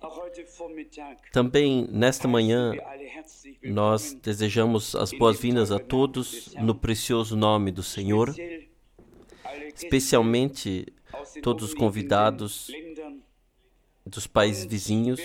Também, nesta manhã, nós desejamos as boas-vindas a todos no precioso nome do Senhor, especialmente todos os convidados dos países vizinhos.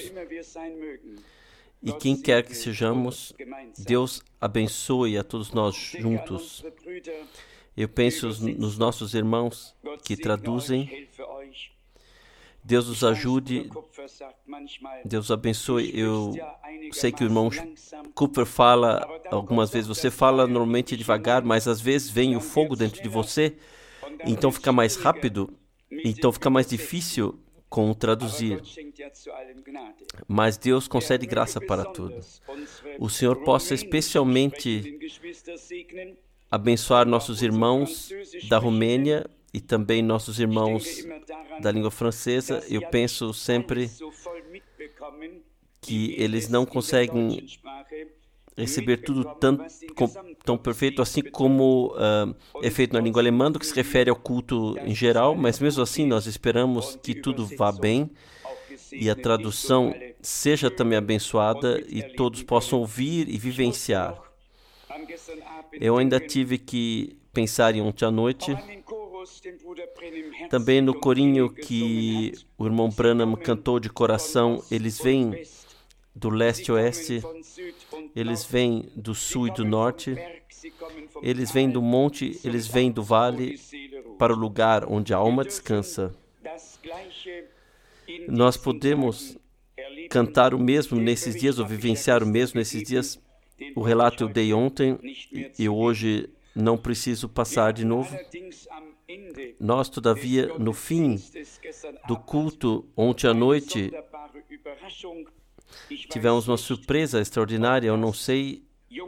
E quem quer que sejamos, Deus abençoe a todos nós juntos. Eu penso nos nossos irmãos que traduzem. Deus os ajude, Deus abençoe. Eu sei que o irmão Cooper fala, algumas vezes você fala normalmente devagar, mas às vezes vem o fogo dentro de você, então fica mais rápido, então fica mais difícil com traduzir. Mas Deus concede graça para tudo. O Senhor possa especialmente abençoar nossos irmãos da Romênia e também nossos irmãos da língua francesa. Eu penso sempre que eles não conseguem receber tudo tão perfeito assim como é feito na língua alemã, do que se refere ao culto em geral, mas mesmo assim nós esperamos que tudo vá bem e a tradução seja também abençoada e todos possam ouvir e vivenciar. Eu ainda tive que pensar em ontem à noite, também no corinho que o irmão Branham cantou de coração. Eles vêm do leste e oeste, eles vêm do sul e do norte, eles vêm do monte, eles vêm do vale, para o lugar onde a alma descansa. Nós podemos cantar o mesmo nesses dias, ou vivenciar o mesmo nesses dias. O relato eu dei ontem e hoje não preciso passar de novo. Nós, todavia, no fim do culto, ontem à noite, tivemos uma surpresa extraordinária. Eu não sei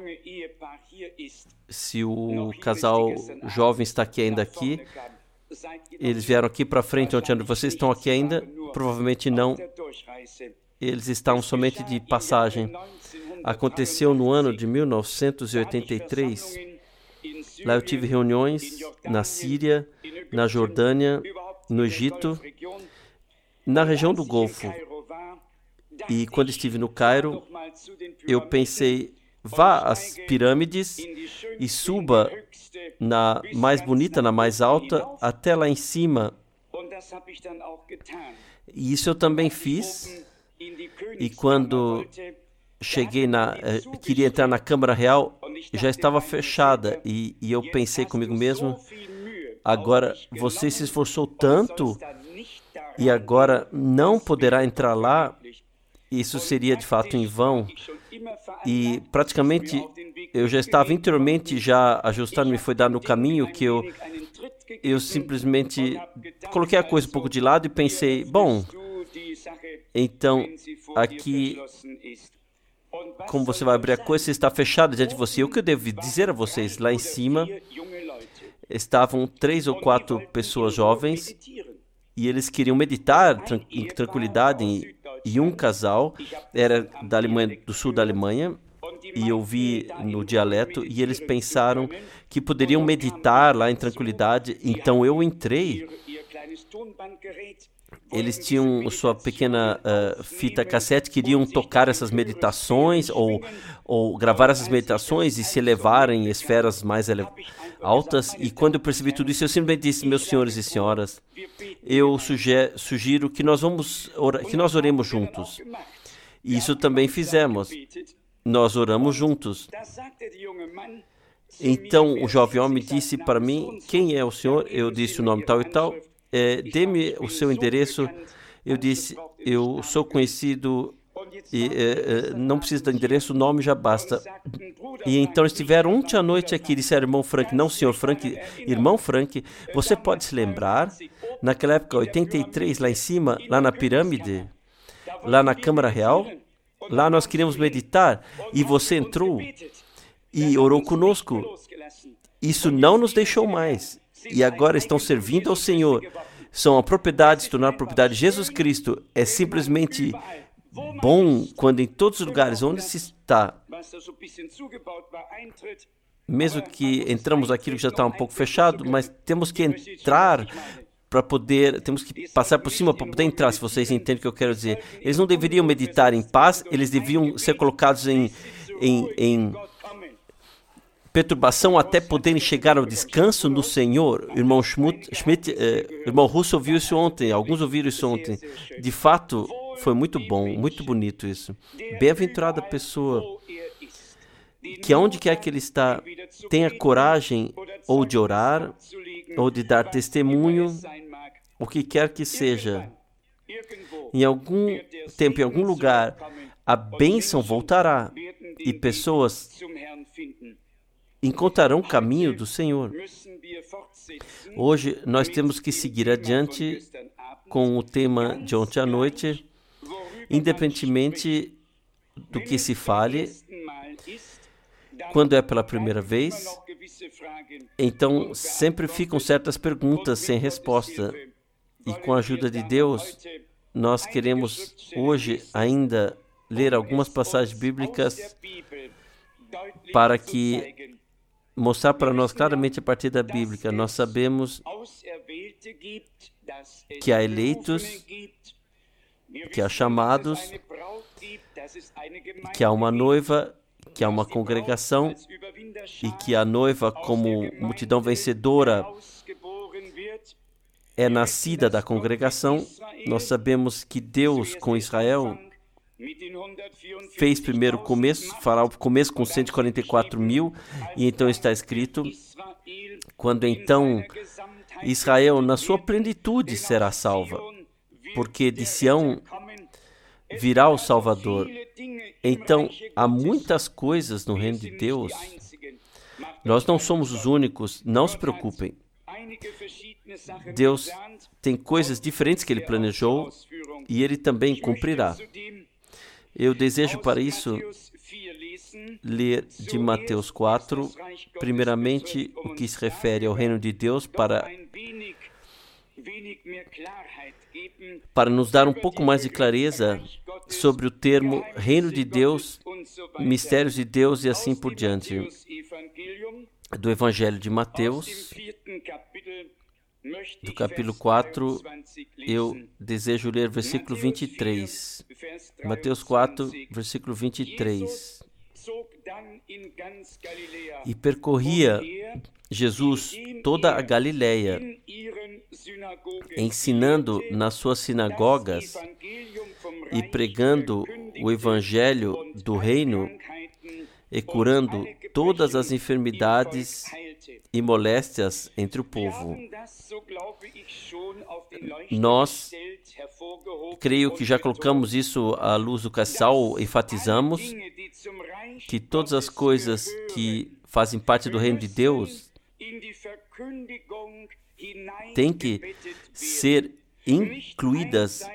se o casal jovem está ainda aqui. Eles vieram aqui para frente ontem à noite. Vocês estão aqui ainda? Provavelmente não. Eles estão somente de passagem. Aconteceu no ano de 1983. Lá eu tive reuniões na Síria, na Jordânia, no Egito, na região do Golfo. E quando estive no Cairo, eu pensei, vá às pirâmides e suba na mais bonita, na mais alta, até lá em cima. E isso eu também fiz. E quando cheguei queria entrar na Câmara Real, já estava fechada. E eu pensei comigo mesmo, agora você se esforçou tanto e agora não poderá entrar lá. Isso seria de fato em vão. E praticamente eu já estava interiormente já ajustado, me foi dado no caminho que eu simplesmente coloquei a coisa um pouco de lado e pensei, bom, então aqui, como você vai abrir a coisa, você está fechado diante de você. O que eu devo dizer a vocês? Lá em cima estavam 3 ou 4 pessoas jovens e eles queriam meditar em tranquilidade. E um casal era da Alemanha, do sul da Alemanha, e eu vi no dialeto, e eles pensaram que poderiam meditar lá em tranquilidade. Então eu entrei. Eles tinham sua pequena fita cassete, queriam tocar essas meditações ou gravar essas meditações e se elevarem em esferas mais altas. E quando eu percebi tudo isso, eu simplesmente disse, meus senhores e senhoras, eu sugiro que nós oremos juntos. E isso também fizemos. Nós oramos juntos. Então o jovem homem disse para mim, quem é o senhor? Eu disse o nome tal e tal. Dê-me o seu endereço. Eu disse, eu sou conhecido e não preciso do endereço, o nome já basta. E então estiveram ontem à noite aqui, disseram, irmão Frank, não senhor Frank, irmão Frank, você pode se lembrar, naquela época, 83, lá em cima, lá na pirâmide, lá na Câmara Real, lá nós queríamos meditar, e você entrou e orou conosco. Isso não nos deixou mais. E agora estão servindo ao Senhor. São a propriedade, se tornar propriedade de Jesus Cristo. É simplesmente bom quando em todos os lugares onde se está, mesmo que entramos aquilo que já está um pouco fechado, mas temos que entrar temos que passar por cima para poder entrar, se vocês entendem o que eu quero dizer. Eles não deveriam meditar em paz, eles deviam ser colocados em perturbação até poderem chegar ao descanso no Senhor. Irmão irmão Russo ouviu isso ontem, alguns ouviram isso ontem. De fato, foi muito bom, muito bonito isso. Bem-aventurada a pessoa que aonde quer que ele está, tenha coragem ou de orar, ou de dar testemunho, o que quer que seja. Em algum tempo, em algum lugar, a bênção voltará e pessoas encontrarão o caminho do Senhor. Hoje, nós temos que seguir adiante com o tema de ontem à noite, independentemente do que se fale. Quando é pela primeira vez, então sempre ficam certas perguntas sem resposta. E com a ajuda de Deus, nós queremos hoje ainda ler algumas passagens bíblicas para que mostrar para nós claramente a partir da Bíblia. Nós sabemos que há eleitos, que há chamados, que há uma noiva, que há uma congregação e que a noiva, como multidão vencedora, é nascida da congregação. Nós sabemos que Deus com Israel fez primeiro o começo, fará o começo com 144 mil, e então está escrito, quando então Israel na sua plenitude será salva, porque de Sião virá o Salvador. Então, há muitas coisas no reino de Deus. Nós não somos os únicos, não se preocupem. Deus tem coisas diferentes que Ele planejou e Ele também cumprirá. Eu desejo para isso ler de Mateus 4, primeiramente o que se refere ao reino de Deus, para nos dar um pouco mais de clareza sobre o termo reino de Deus, mistérios de Deus e assim por diante. Do Evangelho de Mateus, do capítulo 4, eu desejo ler versículo 23. Mateus 4, versículo 23. E percorria Jesus toda a Galileia, ensinando nas suas sinagogas e pregando o evangelho do reino e curando todas as enfermidades e moléstias entre o povo. Nós, creio que já colocamos isso à luz do casal, enfatizamos que todas as coisas que fazem parte do reino de Deus têm que ser incluídas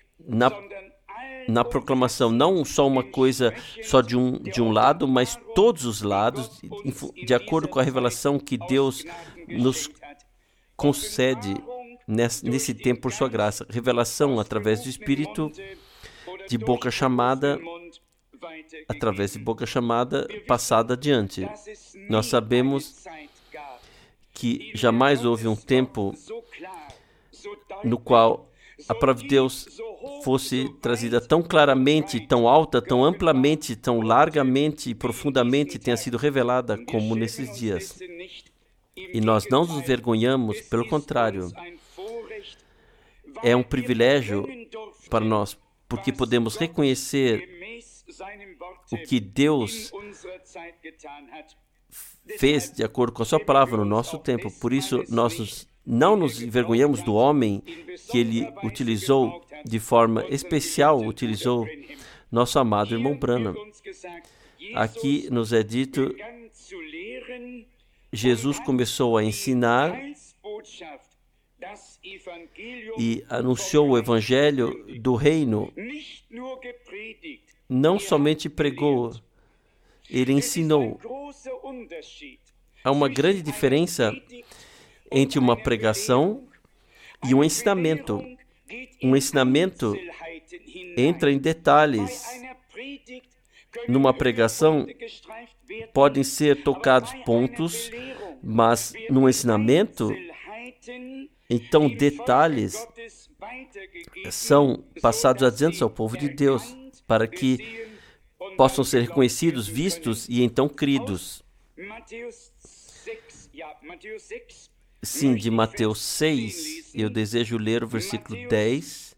na proclamação, não só uma coisa só de um lado, mas todos os lados, de acordo com a revelação que Deus nos concede nesse tempo por sua graça. Revelação através do Espírito, de boca chamada, através de boca chamada, passada adiante. Nós sabemos que jamais houve um tempo no qual a palavra de Deus fosse trazida tão claramente, tão alta, tão amplamente, tão largamente e profundamente, tenha sido revelada como nesses dias. E nós não nos envergonhamos, pelo contrário, é um privilégio para nós, porque podemos reconhecer o que Deus fez de acordo com a sua palavra no nosso tempo. Por isso, nós não nos envergonhamos do homem que Ele utilizou de forma especial, utilizou nosso amado irmão Branham. Aqui nos é dito, Jesus começou a ensinar e anunciou o evangelho do reino. Não somente pregou, ele ensinou. Há uma grande diferença entre uma pregação e um ensinamento. Um ensinamento entra em detalhes. Numa pregação, podem ser tocados pontos, mas num ensinamento, Então, detalhes são passados adiante ao povo de Deus, para que possam ser reconhecidos, vistos e então cridos. Sim, de Mateus 6, eu desejo ler o versículo 10.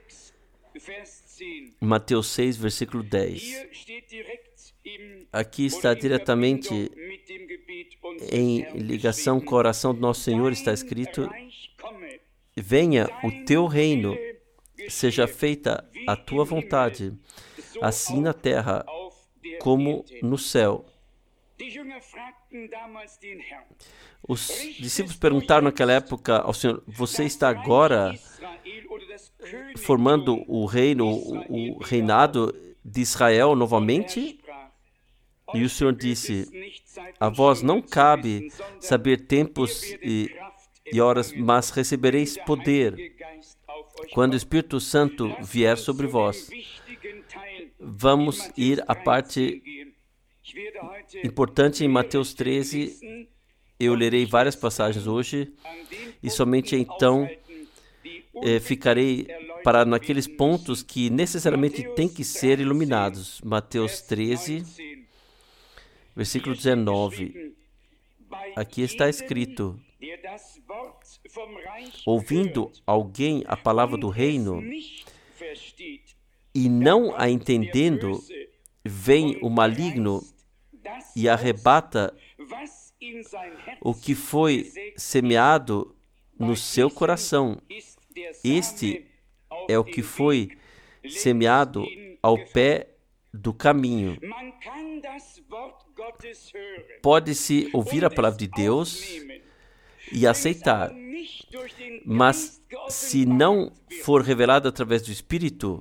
Mateus 6, versículo 10. Aqui está diretamente em ligação com a oração do nosso Senhor, está escrito: venha o teu reino, seja feita a tua vontade, assim na terra como no céu. Os discípulos perguntaram naquela época ao Senhor: você está agora formando o reino, o reinado de Israel novamente? E o Senhor disse: a vós não cabe saber tempos e horas, mas recebereis poder quando o Espírito Santo vier sobre vós. Vamos ir à parte importante em Mateus 13. Eu lerei várias passagens hoje e somente então ficarei parado naqueles pontos que necessariamente têm que ser iluminados. Mateus 13, versículo 19. Aqui está escrito: ouvindo alguém a palavra do reino e não a entendendo, vem o maligno e arrebata o que foi semeado no seu coração. Este é o que foi semeado ao pé do caminho. Pode-se ouvir a palavra de Deus e aceitar, mas se não for revelado através do Espírito,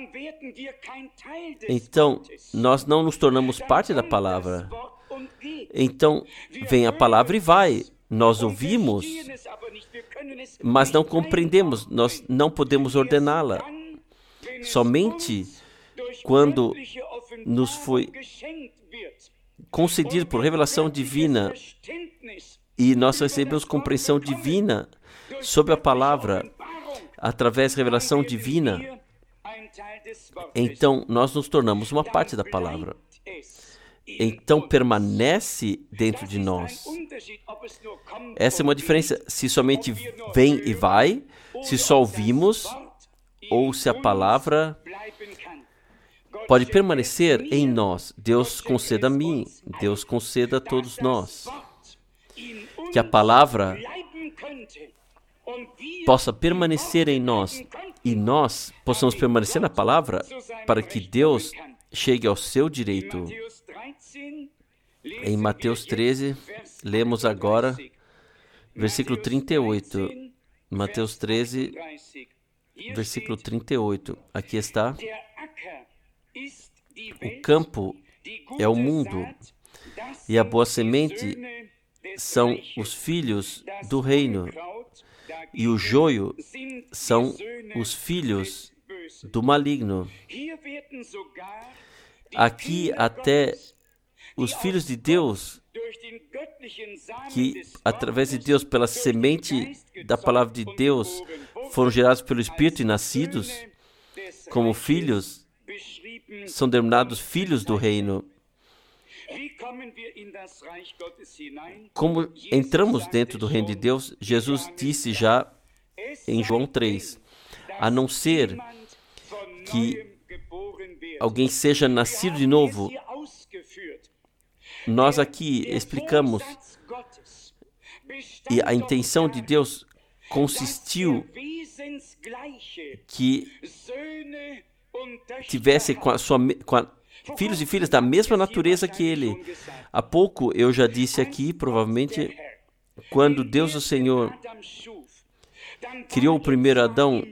então nós não nos tornamos parte da palavra. Então vem a palavra e vai. Nós ouvimos, mas não compreendemos. Nós não podemos ordená-la. Somente quando nos foi concedido por revelação divina e nós recebemos compreensão divina sobre a palavra através da revelação divina, então nós nos tornamos uma parte da palavra. Então permanece dentro de nós. Essa é uma diferença, se somente vem e vai, se só ouvimos, ou se a palavra pode permanecer em nós. Deus conceda a mim, Deus conceda a todos nós, que a palavra possa permanecer em nós e nós possamos permanecer na palavra para que Deus chegue ao seu direito. Em Mateus 13, lemos agora versículo 38. Mateus 13, versículo 38. Aqui está: o campo é o mundo, e a boa semente são os filhos do reino, e o joio são os filhos do maligno. Aqui até os filhos de Deus, que através de Deus, pela semente da palavra de Deus, foram gerados pelo Espírito e nascidos como filhos, são denominados filhos do reino. Como entramos dentro do reino de Deus? Jesus disse já em João 3, a não ser que alguém seja nascido de novo. Nós aqui explicamos, e a intenção de Deus consistiu que tivesse filhos e filhas da mesma natureza que ele. Há pouco eu já disse aqui, provavelmente, quando Deus o Senhor criou o primeiro Adão,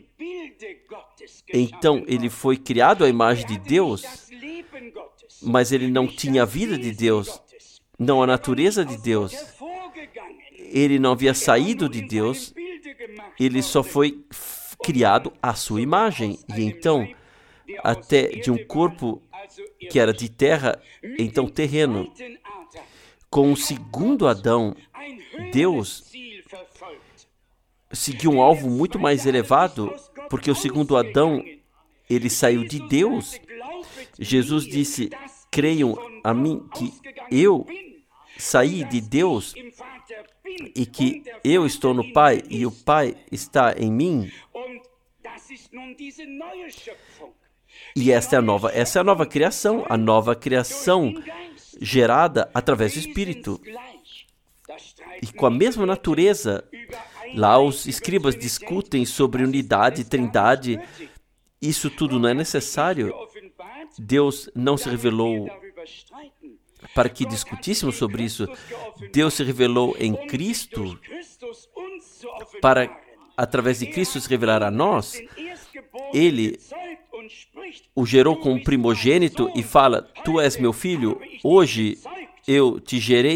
então ele foi criado à imagem de Deus, mas ele não tinha a vida de Deus, não a natureza de Deus. Ele não havia saído de Deus, ele só foi criado à sua imagem. E então, até de um corpo que era de terra, então terreno, com o segundo Adão, Deus seguiu um alvo muito mais elevado, porque o segundo Adão, ele saiu de Deus. Jesus disse: creiam a mim que eu saí de Deus e que eu estou no Pai e o Pai está em mim. E essa é a nova criação, gerada através do Espírito. E com a mesma natureza, lá os escribas discutem sobre unidade, trindade. Isso tudo não é necessário. Deus não se revelou para que discutíssemos sobre isso. Deus se revelou em Cristo para, através de Cristo, se revelar a nós. Ele o gerou como primogênito e fala: tu és meu filho, hoje eu te gerei.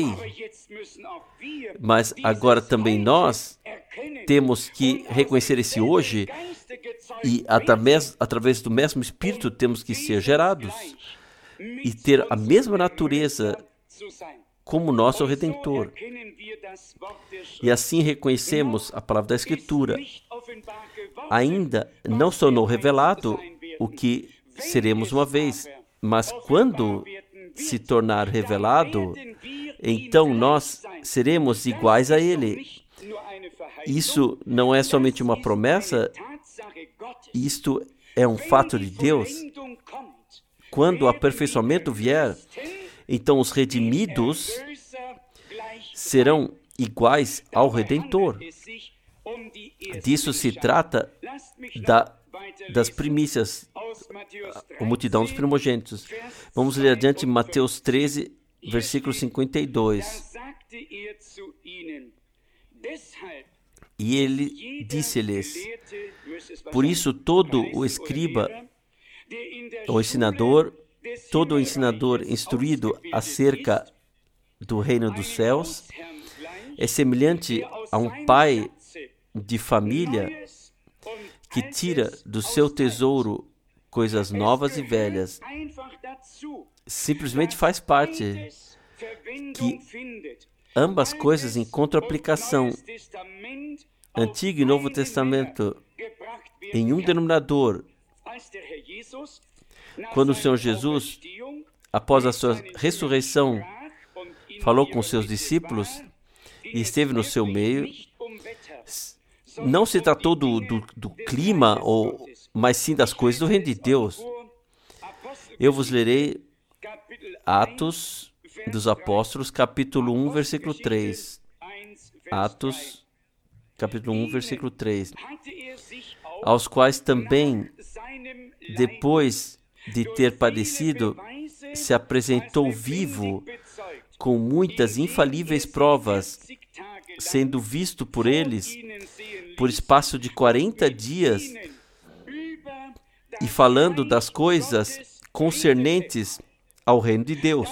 Mas agora também nós temos que reconhecer esse hoje e através do mesmo Espírito temos que ser gerados e ter a mesma natureza como nosso Redentor. E assim reconhecemos a palavra da Escritura. Ainda não se tornou revelado o que seremos uma vez, mas quando se tornar revelado, então nós seremos iguais a Ele. Isso não é somente uma promessa, isto é um fato de Deus. Quando o aperfeiçoamento vier, então os redimidos serão iguais ao Redentor. Disso se trata das primícias, a multidão dos primogênitos. Vamos ler adiante Mateus 13, versículo 52. E ele disse-lhes: por isso todo o escriba, o ensinador, todo o ensinador instruído acerca do reino dos céus é semelhante a um pai de família que tira do seu tesouro coisas novas e velhas. Simplesmente faz parte que ambas coisas encontram aplicação, Antigo e Novo Testamento, em um denominador. Quando o Senhor Jesus, após a sua ressurreição, falou com seus discípulos e esteve no seu meio, não se tratou do clima, mas sim das coisas do reino de Deus. Eu vos lerei Atos dos Apóstolos, capítulo 1, versículo 3. Atos, capítulo 1, versículo 3. Aos quais também, depois de ter padecido, se apresentou vivo, com muitas infalíveis provas, sendo visto por eles por espaço de 40 dias, e falando das coisas concernentes ao reino de Deus.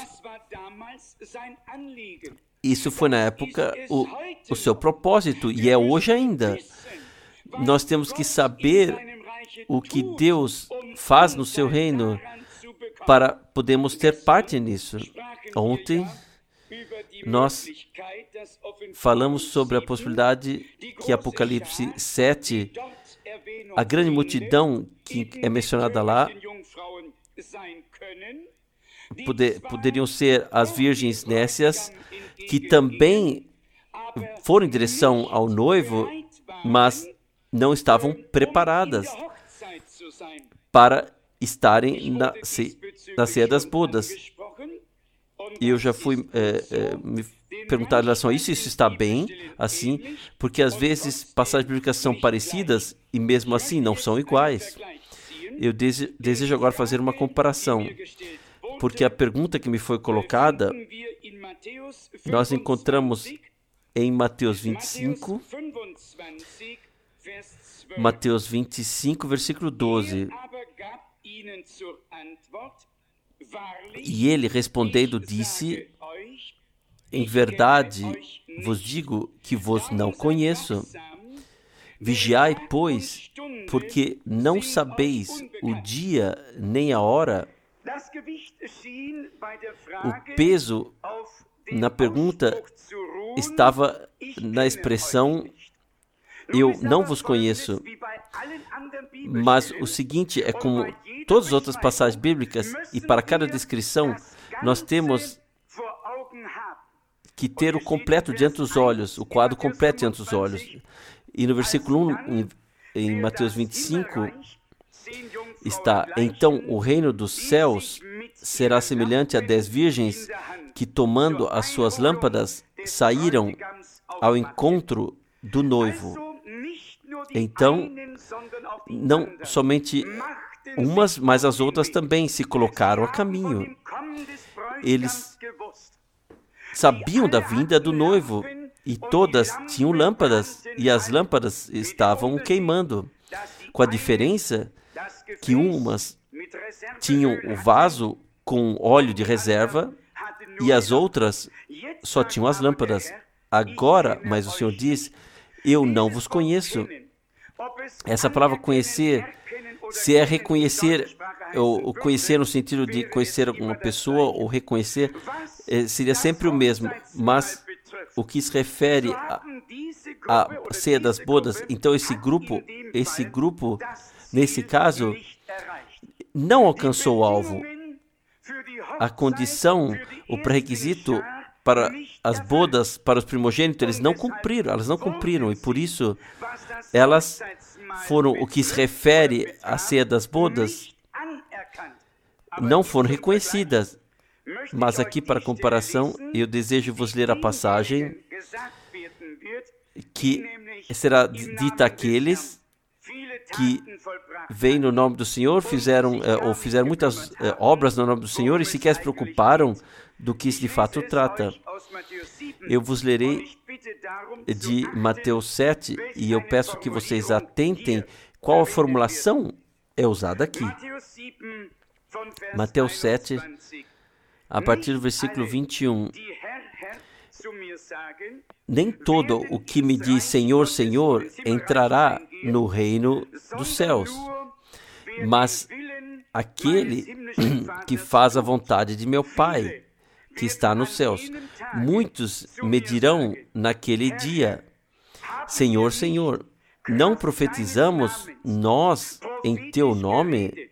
Isso foi na época o seu propósito, e é hoje ainda. Nós temos que saber o que Deus faz no seu reino para podermos ter parte nisso. Ontem nós falamos sobre a possibilidade que Apocalipse 7, a grande multidão que é mencionada lá, poderiam ser as virgens nécias, que também foram em direção ao noivo, mas não estavam preparadas para estarem na ceia das bodas. E eu já fui me perguntar em relação a isso está bem assim, porque às vezes passagens bíblicas são parecidas e mesmo assim não são iguais. Eu desejo agora fazer uma comparação, porque a pergunta que me foi colocada, nós encontramos em Mateus 25, versículo 12. E ele, respondendo, disse: em verdade vos digo que vos não conheço. Vigiai, pois, porque não sabeis o dia nem a hora. O peso na pergunta estava na expressão eu não vos conheço. Mas o seguinte é como todas as outras passagens bíblicas, e para cada descrição, nós temos que ter o completo diante dos olhos, o quadro completo diante dos olhos. E no versículo 1, em Mateus 25, está: então o reino dos céus será semelhante a 10 virgens que, tomando as suas lâmpadas, saíram ao encontro do noivo. Então, não somente umas, mas as outras também se colocaram a caminho. Eles sabiam da vinda do noivo e todas tinham lâmpadas e as lâmpadas estavam queimando, com a diferença que umas tinham o vaso com óleo de reserva e as outras só tinham as lâmpadas. Agora, mas o Senhor diz: eu não vos conheço. Essa palavra conhecer, se é reconhecer, ou conhecer no sentido de conhecer alguma pessoa ou reconhecer, seria sempre o mesmo, mas o que se refere à ceia das bodas, então esse grupo, nesse caso, não alcançou o alvo. A condição, o pré-requisito para as bodas, para os primogênitos, elas não cumpriram, e por isso elas foram, o que se refere à ceia das bodas, não foram reconhecidas. Mas aqui, para comparação, eu desejo vos ler a passagem que será dita àqueles que veem no nome do Senhor, fizeram muitas obras no nome do Senhor e sequer se preocuparam do que de fato trata. Eu vos lerei de Mateus 7 e eu peço que vocês atentem qual a formulação é usada aqui. Mateus 7, a partir do versículo 21. Nem todo o que me diz Senhor, Senhor entrará no reino dos céus, mas aquele que faz a vontade de meu Pai, que está nos céus. Muitos me dirão naquele dia: Senhor, Senhor, não profetizamos nós em teu nome?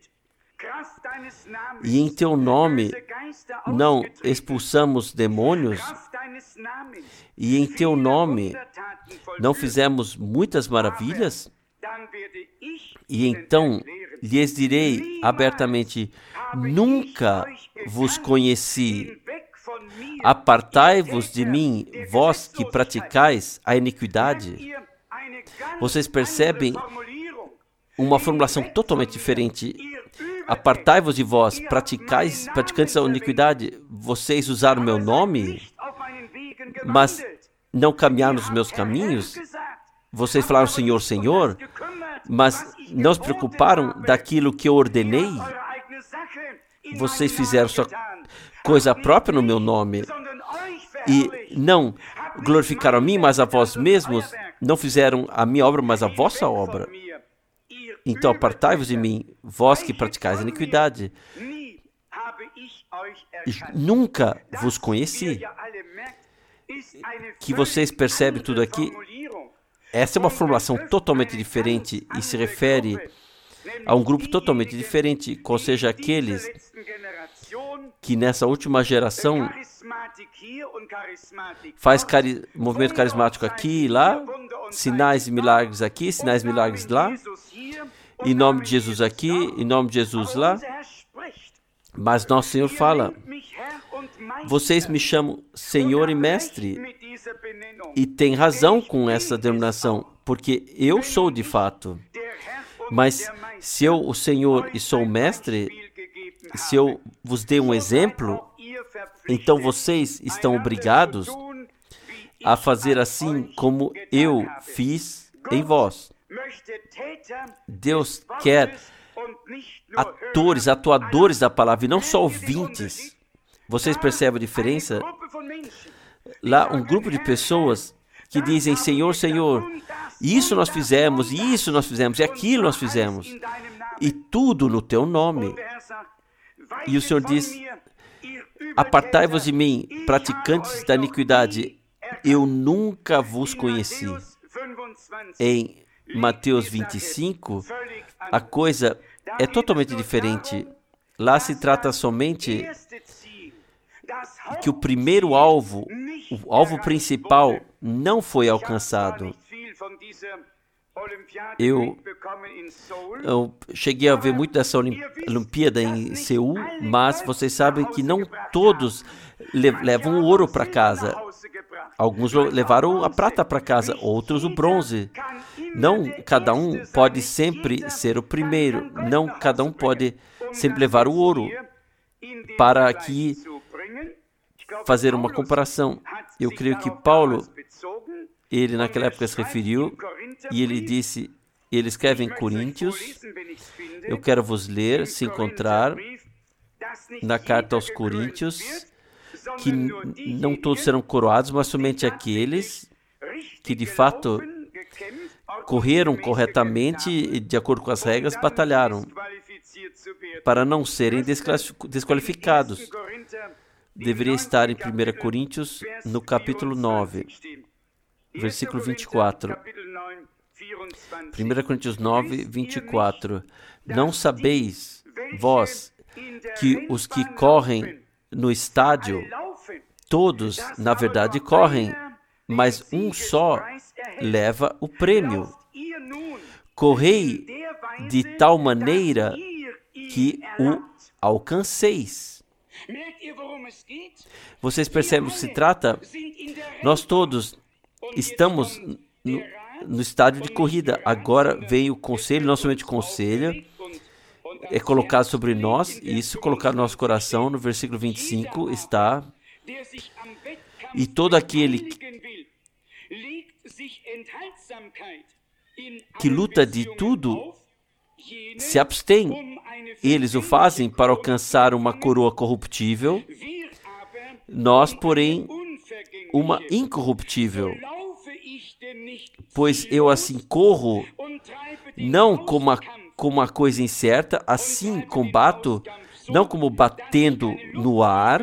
E em teu nome não expulsamos demônios? E em teu nome não fizemos muitas maravilhas? E então lhes direi abertamente: nunca vos conheci. Apartai-vos de mim, vós que praticais a iniquidade. Vocês percebem uma formulação totalmente diferente. Apartai-vos de vós, praticantes da iniquidade. Vocês usaram meu nome, mas não caminharam nos meus caminhos. Vocês falaram Senhor, Senhor, mas não se preocuparam daquilo que eu ordenei. Vocês fizeram sua coisa própria no meu nome e não glorificaram a mim, mas a vós mesmos. Não fizeram a minha obra, mas a vossa obra. Então apartai-vos de mim, vós que praticais a iniquidade. Nunca vos conheci. Que vocês percebem tudo aqui? Essa é uma formulação totalmente diferente e se refere a um grupo totalmente diferente, ou seja, aqueles que nessa última geração faz movimento carismático aqui e lá, sinais e milagres aqui, sinais e milagres lá, em nome de Jesus aqui, em nome de Jesus lá. Mas nosso Senhor fala: vocês me chamam Senhor e Mestre, e tem razão com essa denominação, porque eu sou de fato. Mas se eu, o Senhor, e sou o Mestre, se eu vos dei um exemplo, então vocês estão obrigados a fazer assim como eu fiz em vós. Deus quer atuadores da palavra e não só ouvintes. Vocês percebem a diferença? Lá, um grupo de pessoas que dizem Senhor, Senhor, isso nós fizemos, e aquilo nós fizemos, e tudo no teu nome. E o Senhor diz: apartai-vos de mim, praticantes da iniquidade, eu nunca vos conheci. em Mateus 25, a coisa é totalmente diferente. Lá se trata somente que o primeiro alvo, o alvo principal, não foi alcançado. Eu cheguei a ver muito dessa Olimpíada em Seul, mas vocês sabem que não todos levam o ouro para casa. Alguns levaram a prata para casa, outros o bronze. Não cada um pode sempre ser o primeiro. Não cada um pode sempre levar o ouro. Para aqui fazer uma comparação, eu creio que Paulo, ele naquela época se referiu e ele disse, ele escreve em Coríntios, eu quero vos ler, se encontrar na carta aos Coríntios, que não todos serão coroados, mas somente aqueles que de fato correram corretamente e de acordo com as regras, batalharam para não serem desqualificados. Deveria estar em 1 Coríntios, no capítulo 9, versículo 24. 1 Coríntios 9, 24. Não sabeis, vós, que os que correm no estádio, todos, na verdade, correm, mas um só leva o prêmio. Correi de tal maneira que o alcanceis. Vocês percebem o que se trata? Nós todos estamos no estádio de corrida. Agora vem o conselho, não somente o conselho, é colocado sobre nós, e isso colocado no nosso coração, no versículo 25 está, e todo aquele que luta de tudo se abstém. Eles o fazem para alcançar uma coroa corruptível, nós, porém, uma incorruptível. Pois eu assim corro, não como uma coisa incerta, assim combato, não como batendo no ar,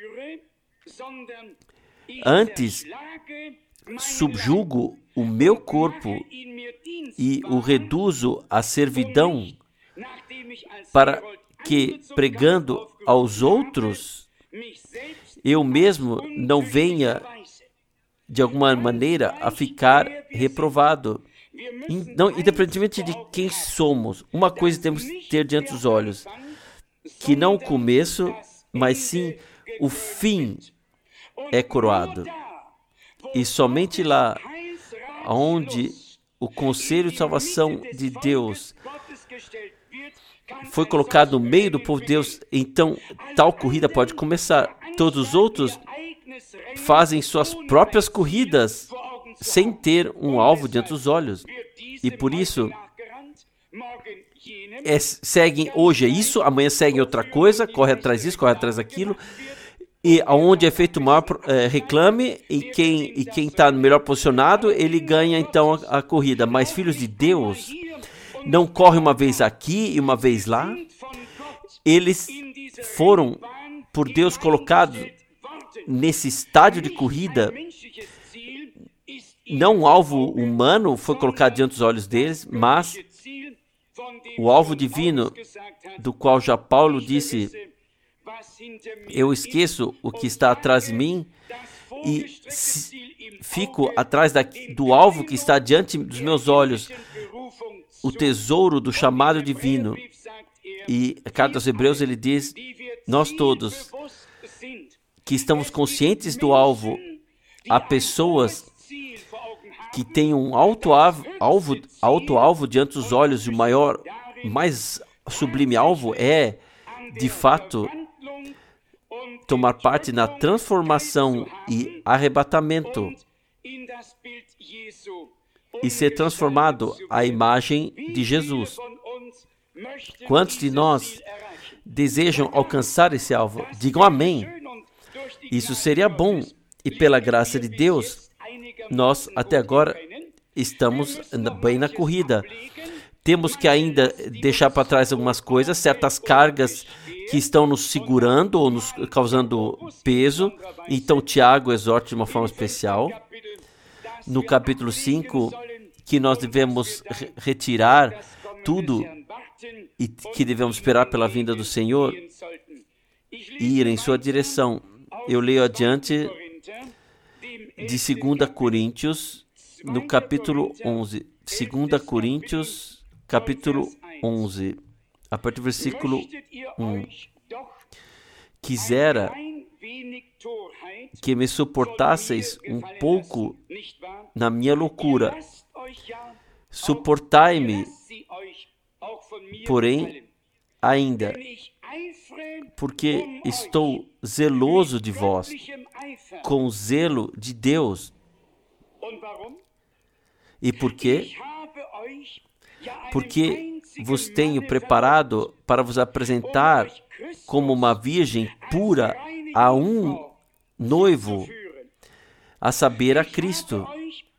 antes subjugo o meu corpo e o reduzo à servidão, para que, pregando aos outros, eu mesmo não venha, de alguma maneira, a ficar reprovado. Não, independentemente de quem somos, uma coisa temos que ter diante dos olhos, que não o começo, mas sim o fim é coroado. E somente lá, onde o conselho de salvação de Deus foi colocado no meio do povo de Deus, então tal corrida pode começar. Todos os outros fazem suas próprias corridas sem ter um alvo diante dos olhos. E por isso, seguem hoje isso, amanhã seguem outra coisa, corre atrás disso, corre atrás daquilo. E aonde é feito mal, reclame, e quem está melhor posicionado, ele ganha então a corrida. Mas filhos de Deus não correm uma vez aqui e uma vez lá. Eles foram, por Deus, colocados nesse estádio de corrida. Não um alvo humano foi colocado diante dos olhos deles, mas o alvo divino, do qual já Paulo disse: eu esqueço o que está atrás de mim e fico atrás do alvo que está diante dos meus olhos, o tesouro do chamado divino. E a carta aos Hebreus, ele diz: nós todos que estamos conscientes do alvo, há pessoas que têm um alto alvo diante dos olhos, e o mais sublime alvo é, de fato, tomar parte na transformação e arrebatamento e ser transformado à imagem de Jesus. Quantos de nós desejam alcançar esse alvo? Digam amém. Isso seria bom, e pela graça de Deus, nós até agora estamos bem na corrida. Temos que ainda deixar para trás algumas coisas, certas cargas que estão nos segurando ou nos causando peso. Então, Tiago exorta de uma forma especial, no capítulo 5, que nós devemos retirar tudo e que devemos esperar pela vinda do Senhor e ir em sua direção. Eu leio adiante de 2 Coríntios, no capítulo 11. 2 Coríntios, capítulo 11, a partir do versículo 1. Quisera que me suportasseis um pouco na minha loucura. Suportai-me, porém, ainda, porque estou zeloso de vós, com o zelo de Deus. E por quê? Porque vos tenho preparado para vos apresentar como uma virgem pura a um noivo, a saber, a Cristo.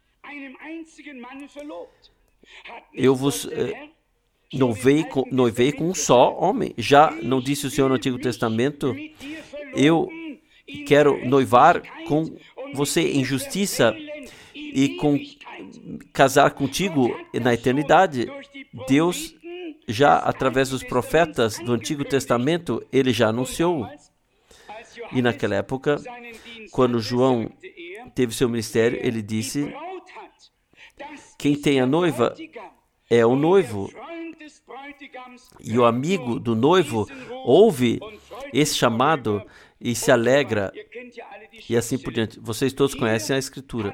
Eu vos noivei com um só homem. Já não disse o Senhor no Antigo Testamento: eu quero noivar com você em justiça e casar contigo na eternidade. Deus, já através dos profetas do Antigo Testamento, ele já anunciou. E naquela época, quando João teve seu ministério, ele disse: quem tem a noiva é o noivo. E o amigo do noivo ouve esse chamado e se alegra, e assim por diante. Vocês todos conhecem a Escritura.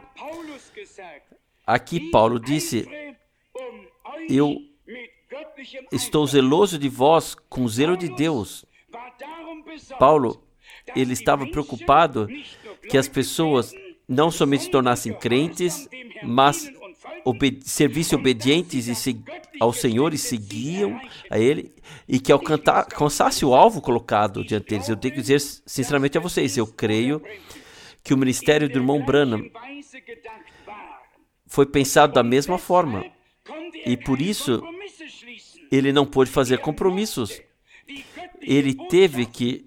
Aqui Paulo disse: eu estou zeloso de vós com o zelo de Deus. Paulo, ele estava preocupado que as pessoas não somente se tornassem crentes, mas servissem obedientes ao Senhor e seguiam a Ele, e que alcançasse o alvo colocado diante deles. Eu tenho que dizer sinceramente a vocês, eu creio que o ministério do irmão Branham foi pensado da mesma forma, e por isso ele não pôde fazer compromissos. Ele teve que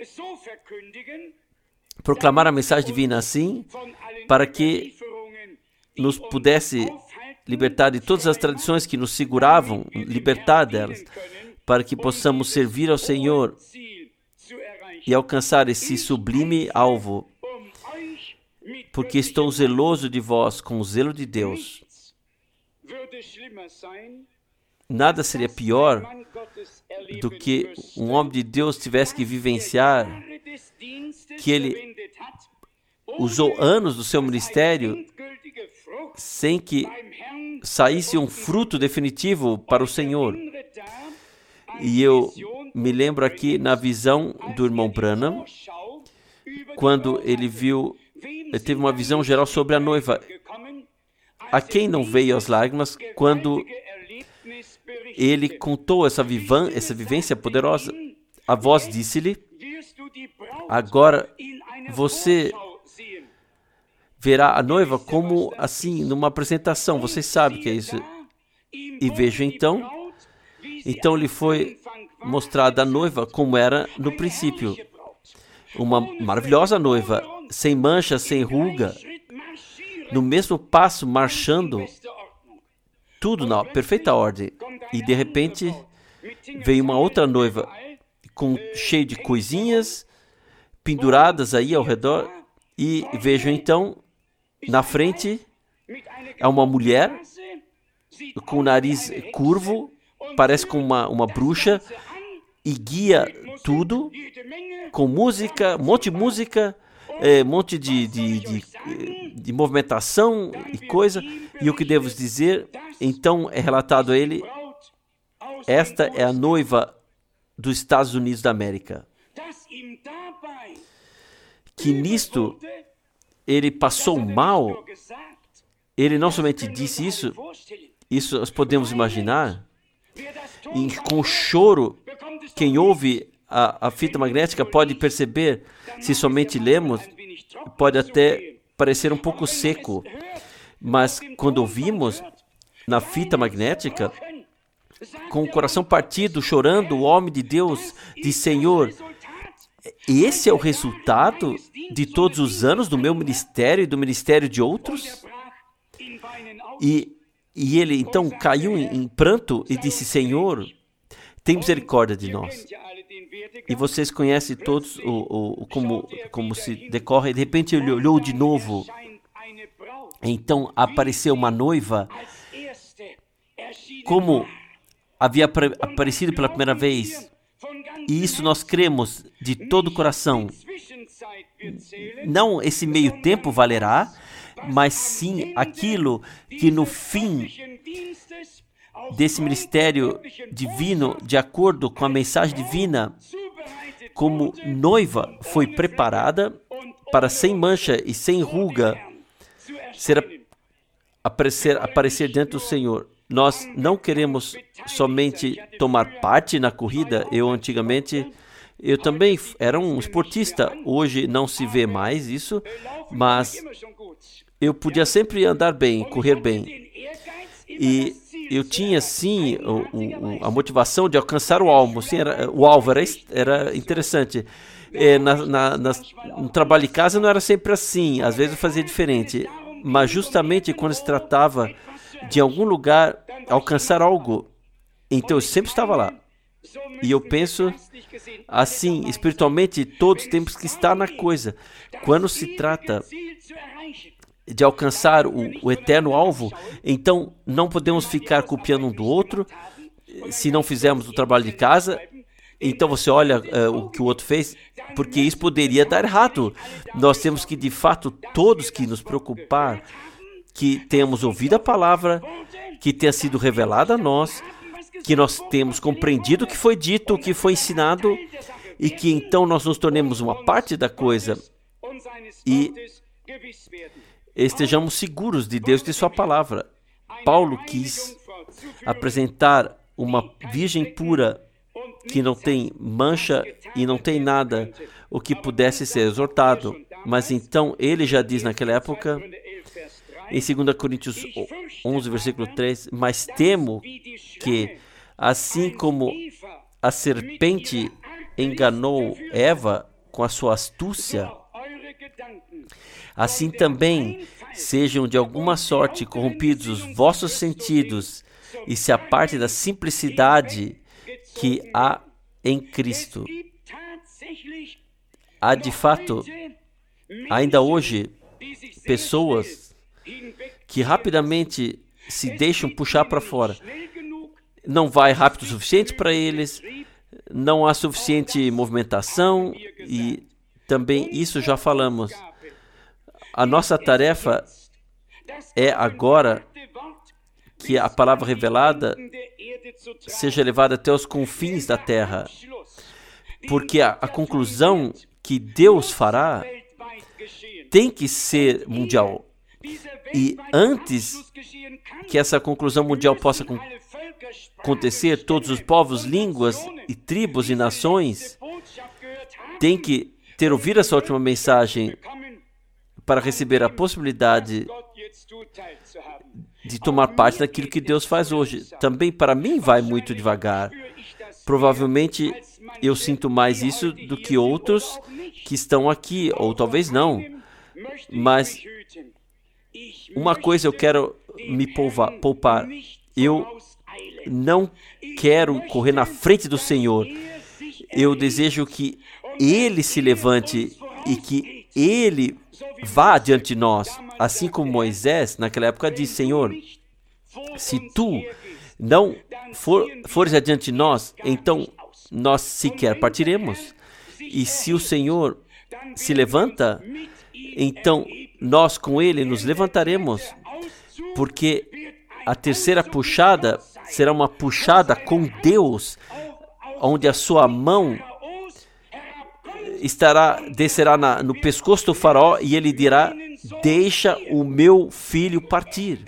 proclamar a mensagem divina assim, para que nos pudesse libertar de todas as tradições que nos seguravam, libertar delas, para que possamos servir ao Senhor e alcançar esse sublime alvo. Porque estou zeloso de vós com o zelo de Deus. Nada seria pior do que um homem de Deus tivesse que vivenciar que ele usou anos do seu ministério sem que saísse um fruto definitivo para o Senhor. E eu me lembro aqui na visão do irmão Branham, quando ele teve uma visão geral sobre a noiva. A quem não veio as lágrimas quando ele contou essa vivência poderosa? A voz disse-lhe: agora você verá a noiva como assim, numa apresentação. Você sabe que é isso. E veja então lhe foi mostrada a noiva como era no princípio. Uma maravilhosa noiva, sem mancha, sem ruga, no mesmo passo, marchando, tudo na perfeita ordem. E de repente veio uma outra noiva, cheio de coisinhas penduradas aí ao redor. E vejo então, na frente, é uma mulher com o nariz curvo, parece com uma bruxa, e guia tudo com música, um monte de música, monte de movimentação e coisa. E o que devo dizer? Então é relatado a ele: esta é a noiva dos Estados Unidos da América. Que nisto ele passou mal. Ele não somente disse isso nós podemos imaginar. E com choro, quem ouve a fita magnética pode perceber, se somente lemos, pode até parecer um pouco seco, mas quando ouvimos na fita magnética, com o coração partido, chorando, o homem de Deus diz: Senhor, esse é o resultado de todos os anos do meu ministério e do ministério de outros? E E ele então caiu em pranto e disse: Senhor, tem misericórdia de nós. E vocês conhecem todos como se decorre. De repente ele olhou de novo. Então apareceu uma noiva, como havia aparecido pela primeira vez. E isso nós cremos de todo o coração. Não esse meio tempo valerá, mas sim aquilo que no fim desse ministério divino, de acordo com a mensagem divina, como noiva foi preparada para sem mancha e sem ruga aparecer diante do Senhor. Nós não queremos somente tomar parte na corrida. Eu também era um esportista. Hoje não se vê mais isso, mas eu podia sempre andar bem, correr bem. E eu tinha, sim, a motivação de alcançar o alvo. Sim, o alvo era interessante. No trabalho de casa não era sempre assim. Às vezes eu fazia diferente. Mas justamente quando se tratava de algum lugar alcançar algo, então eu sempre estava lá. E eu penso assim, espiritualmente, todos temos que estar na coisa. Quando se trata de alcançar o eterno alvo, então não podemos ficar copiando um do outro. Se não fizermos o trabalho de casa, então você olha o que o outro fez, porque isso poderia dar errado. Nós temos que, de fato, todos que nos preocupar, que tenhamos ouvido a palavra, que tenha sido revelada a nós, que nós temos compreendido o que foi dito, o que foi ensinado, e que então nós nos tornemos uma parte da coisa e estejamos seguros de Deus e de sua palavra. Paulo quis apresentar uma virgem pura, que não tem mancha e não tem nada o que pudesse ser exortado. Mas então ele já diz naquela época, em 2 Coríntios 11, versículo 3, mas temo que, assim como a serpente enganou Eva com a sua astúcia, assim também sejam de alguma sorte corrompidos os vossos sentidos e se apartem da simplicidade que há em Cristo. Há de fato, ainda hoje, pessoas que rapidamente se deixam puxar para fora. Não vai rápido o suficiente para eles, não há suficiente movimentação e também isso já falamos. A nossa tarefa é agora que a palavra revelada seja levada até os confins da terra, porque a conclusão que Deus fará tem que ser mundial. E antes que essa conclusão mundial possa acontecer, todos os povos, línguas e tribos e nações têm que ter ouvido essa última mensagem para receber a possibilidade de tomar parte daquilo que Deus faz hoje. Também para mim vai muito devagar. Provavelmente eu sinto mais isso do que outros que estão aqui, ou talvez não. Mas uma coisa eu quero me poupar. Eu não quero correr na frente do Senhor. Eu desejo que Ele se levante e que Ele vá adiante de nós. Assim como Moisés, naquela época, disse: Senhor, se Tu não fores adiante de nós, então nós sequer partiremos. E se o Senhor se levanta, então nós com Ele nos levantaremos, porque a terceira puxada será uma puxada com Deus, onde a sua mão descerá no pescoço do faraó e ele dirá: deixa o meu filho partir.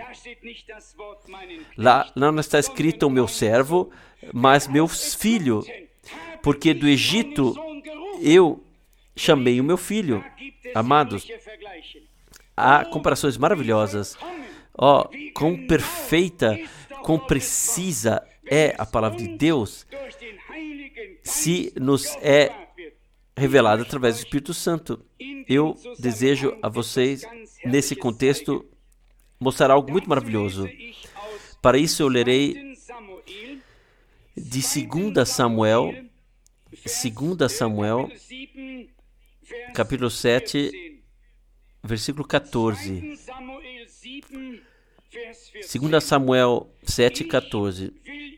Lá não está escrito o meu servo, mas meu filho, porque do Egito eu chamei o meu filho. Amados, há comparações maravilhosas. Quão perfeita, quão precisa é a palavra de Deus, se nos é revelada através do Espírito Santo. Eu desejo a vocês, nesse contexto, mostrar algo muito maravilhoso. Para isso eu lerei de 2 Samuel, capítulo 7, versículo 14. 2 Samuel 7, 14.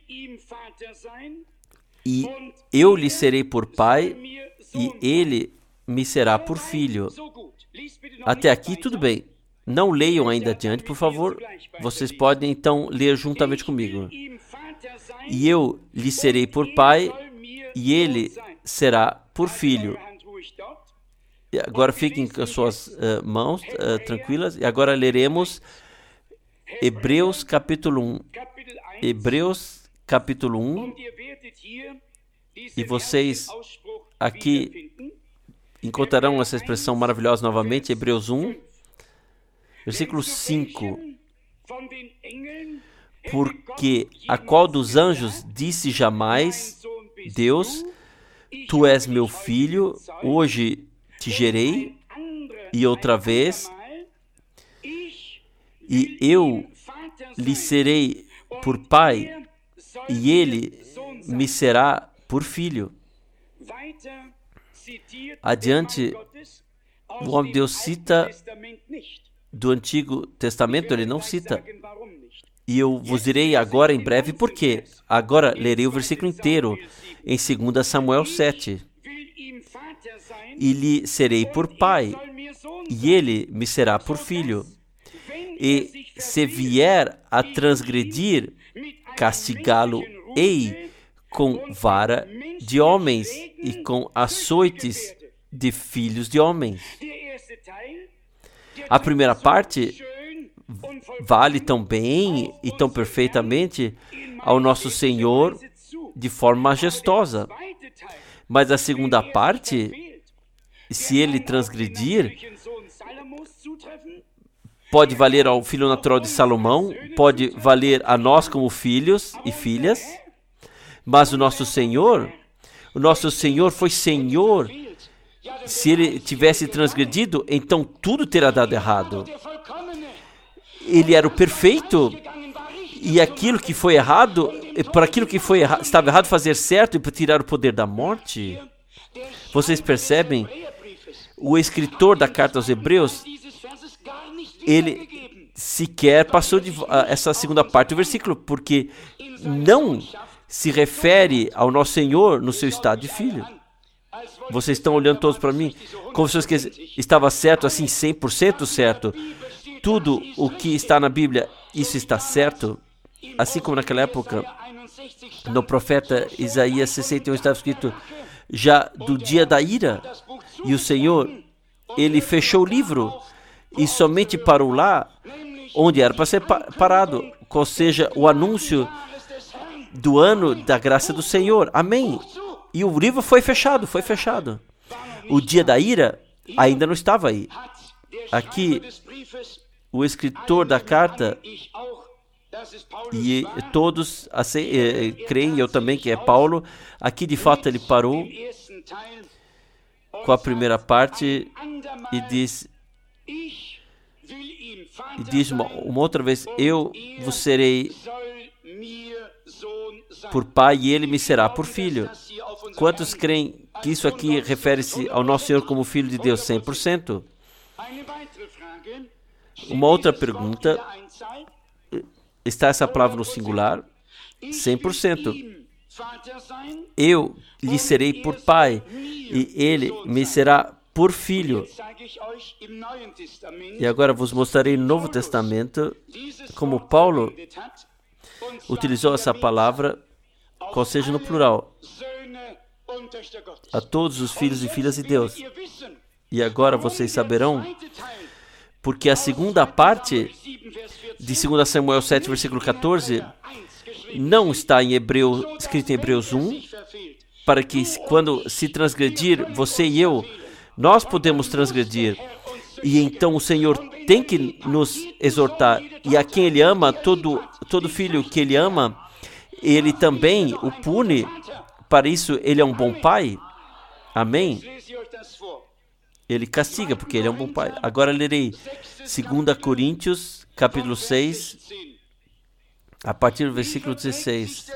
E eu lhe serei por pai, e ele me será por filho. Até aqui tudo bem. Não leiam ainda adiante, por favor. Vocês podem então ler juntamente comigo. E eu lhe serei por pai, e ele será por filho. E agora fiquem com as suas mãos tranquilas. E agora leremos Hebreus capítulo 1. Hebreus capítulo 1. E vocês aqui encontrarão essa expressão maravilhosa novamente. Hebreus 1, versículo 5. Porque a qual dos anjos disse jamais Deus, tu és meu filho, hoje te gerei, e outra vez, e eu lhe serei por pai, e ele me será por filho. Adiante, o homem de Deus cita do Antigo Testamento, ele não cita. E eu vos direi agora em breve por quê. Agora lerei o versículo inteiro em 2 Samuel 7. E lhe serei por pai, e ele me será por filho. E se vier a transgredir, castigá-lo-ei com vara de homens e com açoites de filhos de homens. A primeira parte vale tão bem e tão perfeitamente ao nosso Senhor de forma majestosa. Mas a segunda parte, se ele transgredir, pode valer ao filho natural de Salomão, pode valer a nós como filhos e filhas, mas o nosso Senhor foi Senhor. Se ele tivesse transgredido, então tudo terá dado errado. Ele era o perfeito, e aquilo que foi errado, para aquilo que estava errado fazer certo e para tirar o poder da morte. Vocês percebem? O escritor da carta aos Hebreus, ele sequer passou essa segunda parte do versículo, porque não se refere ao nosso Senhor no seu estado de filho. Vocês estão olhando todos para mim como se estava certo, assim, 100% certo. Tudo o que está na Bíblia, isso está certo. Assim como naquela época, no profeta Isaías 61 estava escrito já do dia da ira. E o Senhor, ele fechou o livro e somente parou lá onde era para ser parado, ou seja, o anúncio do ano da graça do Senhor. Amém. E o livro foi fechado. O dia da ira ainda não estava aí. Aqui, o escritor da carta, e todos creem, eu também, que é Paulo, aqui de fato ele parou com a primeira parte e diz uma outra vez, eu vos serei por pai e ele me será por filho. Quantos creem que isso aqui refere-se ao nosso Senhor como Filho de Deus 100%? Uma outra pergunta, está essa palavra no singular? 100%. Eu lhe serei por pai e ele me será por filho. E agora vos mostrarei no Novo Testamento como Paulo utilizou essa palavra, qual seja no plural, a todos os filhos e filhas de Deus. E agora vocês saberão, porque a segunda parte de 2 Samuel 7, versículo 14, não está escrito em Hebreus 1, para que quando se transgredir, você e eu, nós podemos transgredir. E então o Senhor tem que nos exortar. E a quem Ele ama, todo filho que Ele ama, Ele também o pune. Para isso, Ele é um bom pai. Amém? Ele castiga, porque Ele é um bom pai. Agora lerei 2 Coríntios, capítulo 6, a partir do versículo 16.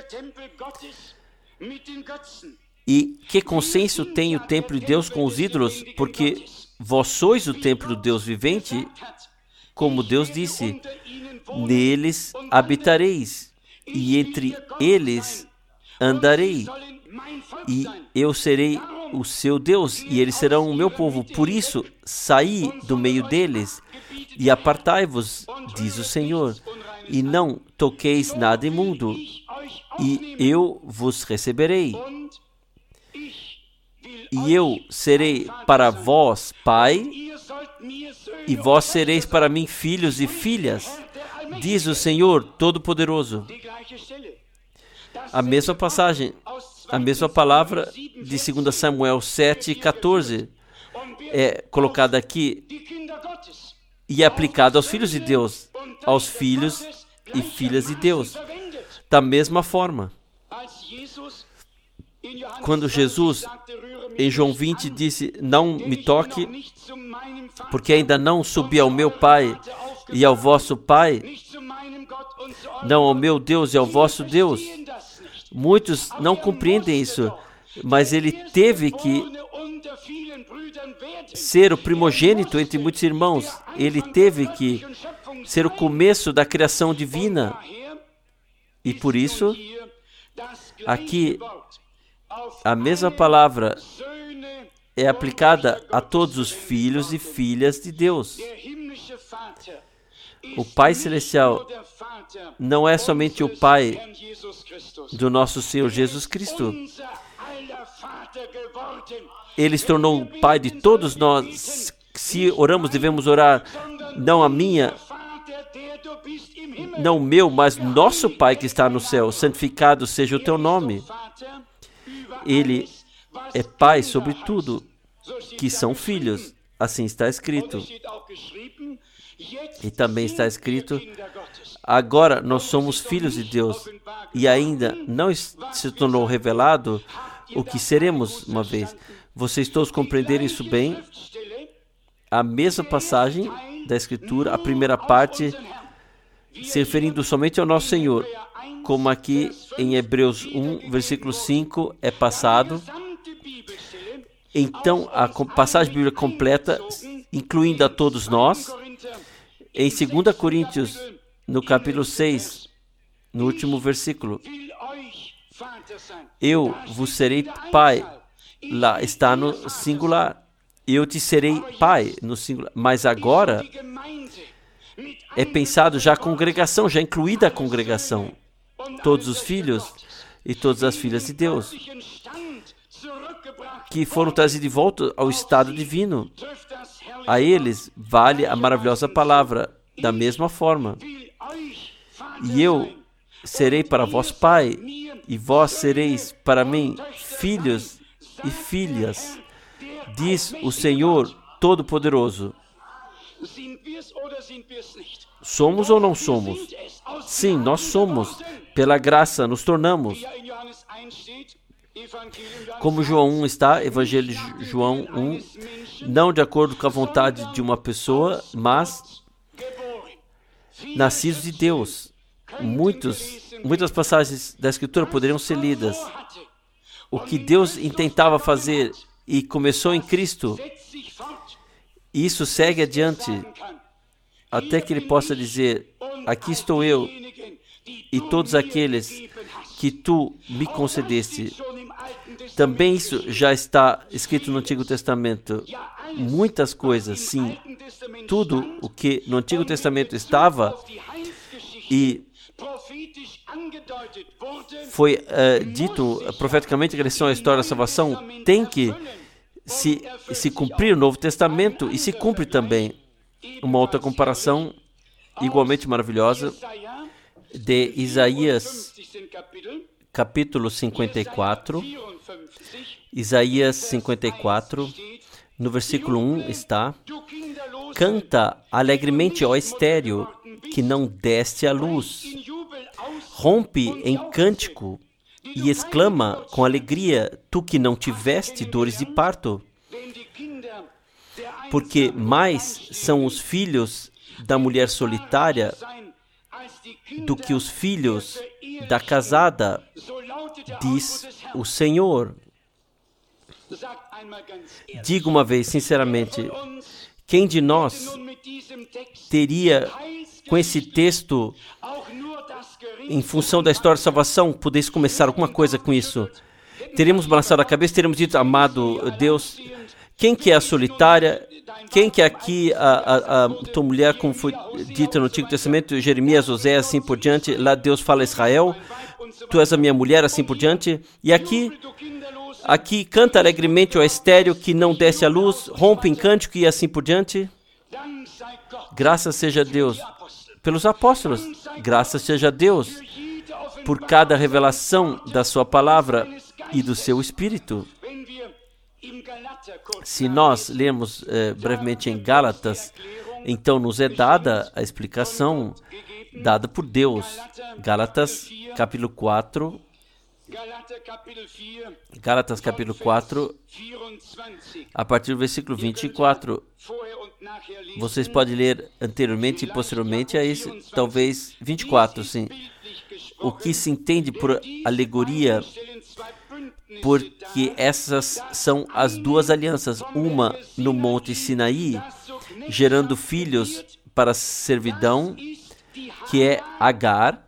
E que consenso tem o templo de Deus com os ídolos? Porque vós sois o templo do Deus vivente, como Deus disse, neles habitareis, e entre eles andarei, e eu serei o seu Deus, e eles serão o meu povo. Por isso, saí do meio deles, e apartai-vos, diz o Senhor, e não toqueis nada imundo, e eu vos receberei. E eu serei para vós pai, e vós sereis para mim filhos e filhas, diz o Senhor Todo-Poderoso. A mesma passagem, a mesma palavra de 2 Samuel 7,14 é colocada aqui e é aplicada aos filhos de Deus, aos filhos e filhas de Deus. Da mesma forma, quando Jesus, em João 20, disse, não me toque, porque ainda não subi ao meu Pai e ao vosso Pai, não ao meu Deus e ao vosso Deus. Muitos não compreendem isso, mas ele teve que ser o primogênito entre muitos irmãos. Ele teve que ser o começo da criação divina. E por isso, aqui, a mesma palavra é aplicada a todos os filhos e filhas de Deus. O Pai Celestial não é somente o Pai do nosso Senhor Jesus Cristo. Ele se tornou o Pai de todos nós. Se oramos, devemos orar não a minha, não o meu, mas nosso Pai que está no céu. Santificado seja o teu nome. Ele é Pai sobre tudo, que são filhos. Assim está escrito. E também está escrito, agora nós somos filhos de Deus, e ainda não se tornou revelado o que seremos uma vez. Vocês todos compreenderam isso bem? A mesma passagem da Escritura, a primeira parte, se referindo somente ao nosso Senhor, como aqui em Hebreus 1, versículo 5, é passado. Então, a passagem bíblica completa, incluindo a todos nós, em 2 Coríntios, no capítulo 6, no último versículo, eu vos serei pai, lá está no singular, eu te serei pai, no singular, mas agora é pensado já a congregação, já incluída a congregação, todos os filhos e todas as filhas de Deus, que foram trazidos de volta ao estado divino. A eles vale a maravilhosa palavra, da mesma forma. E eu serei para vós pai, e vós sereis para mim filhos e filhas, diz o Senhor Todo-Poderoso. Somos ou não somos? Sim, nós somos. Pela graça nos tornamos. Como João 1 está, Evangelho de João 1, não de acordo com a vontade de uma pessoa, mas nascidos de Deus. Muitas passagens da Escritura poderiam ser lidas. O que Deus intentava fazer e começou em Cristo, isso segue adiante, até que Ele possa dizer, aqui estou eu e todos aqueles que Tu me concedeste. Também isso já está escrito no Antigo Testamento. Muitas coisas, sim. Tudo o que no Antigo Testamento estava e foi dito profeticamente em relação à história da salvação, tem que se cumprir no Novo Testamento e se cumpre também. Uma outra comparação igualmente maravilhosa de Isaías, capítulo 54. Isaías 54, no versículo 1 está: canta alegremente, ó estéreo, que não deste à luz. Rompe em cântico e exclama com alegria, tu que não tiveste dores de parto. Porque mais são os filhos da mulher solitária do que os filhos da casada, diz o Senhor. Digo uma vez, sinceramente, quem de nós teria, com esse texto, em função da história de salvação, pudesse começar alguma coisa com isso? Teríamos balançado a cabeça, teríamos dito, amado Deus, quem que é a solitária? Quem que é aqui a tua mulher, como foi dito no Antigo Testamento, Jeremias, Oséias, assim por diante? Lá Deus fala a Israel, tu és a minha mulher, assim por diante. E aqui canta alegremente o estéril que não desce a luz, rompe em cântico e assim por diante. Graças seja a Deus pelos apóstolos, graças seja a Deus por cada revelação da sua palavra e do seu Espírito. Se nós lermos brevemente em Gálatas, então nos é dada a explicação dada por Deus. Gálatas capítulo 4, a partir do versículo 24. Vocês podem ler anteriormente e posteriormente a isso, talvez 24, sim. O que se entende por alegoria, porque essas são as duas alianças, uma no Monte Sinaí, gerando filhos para a servidão, que é Agar.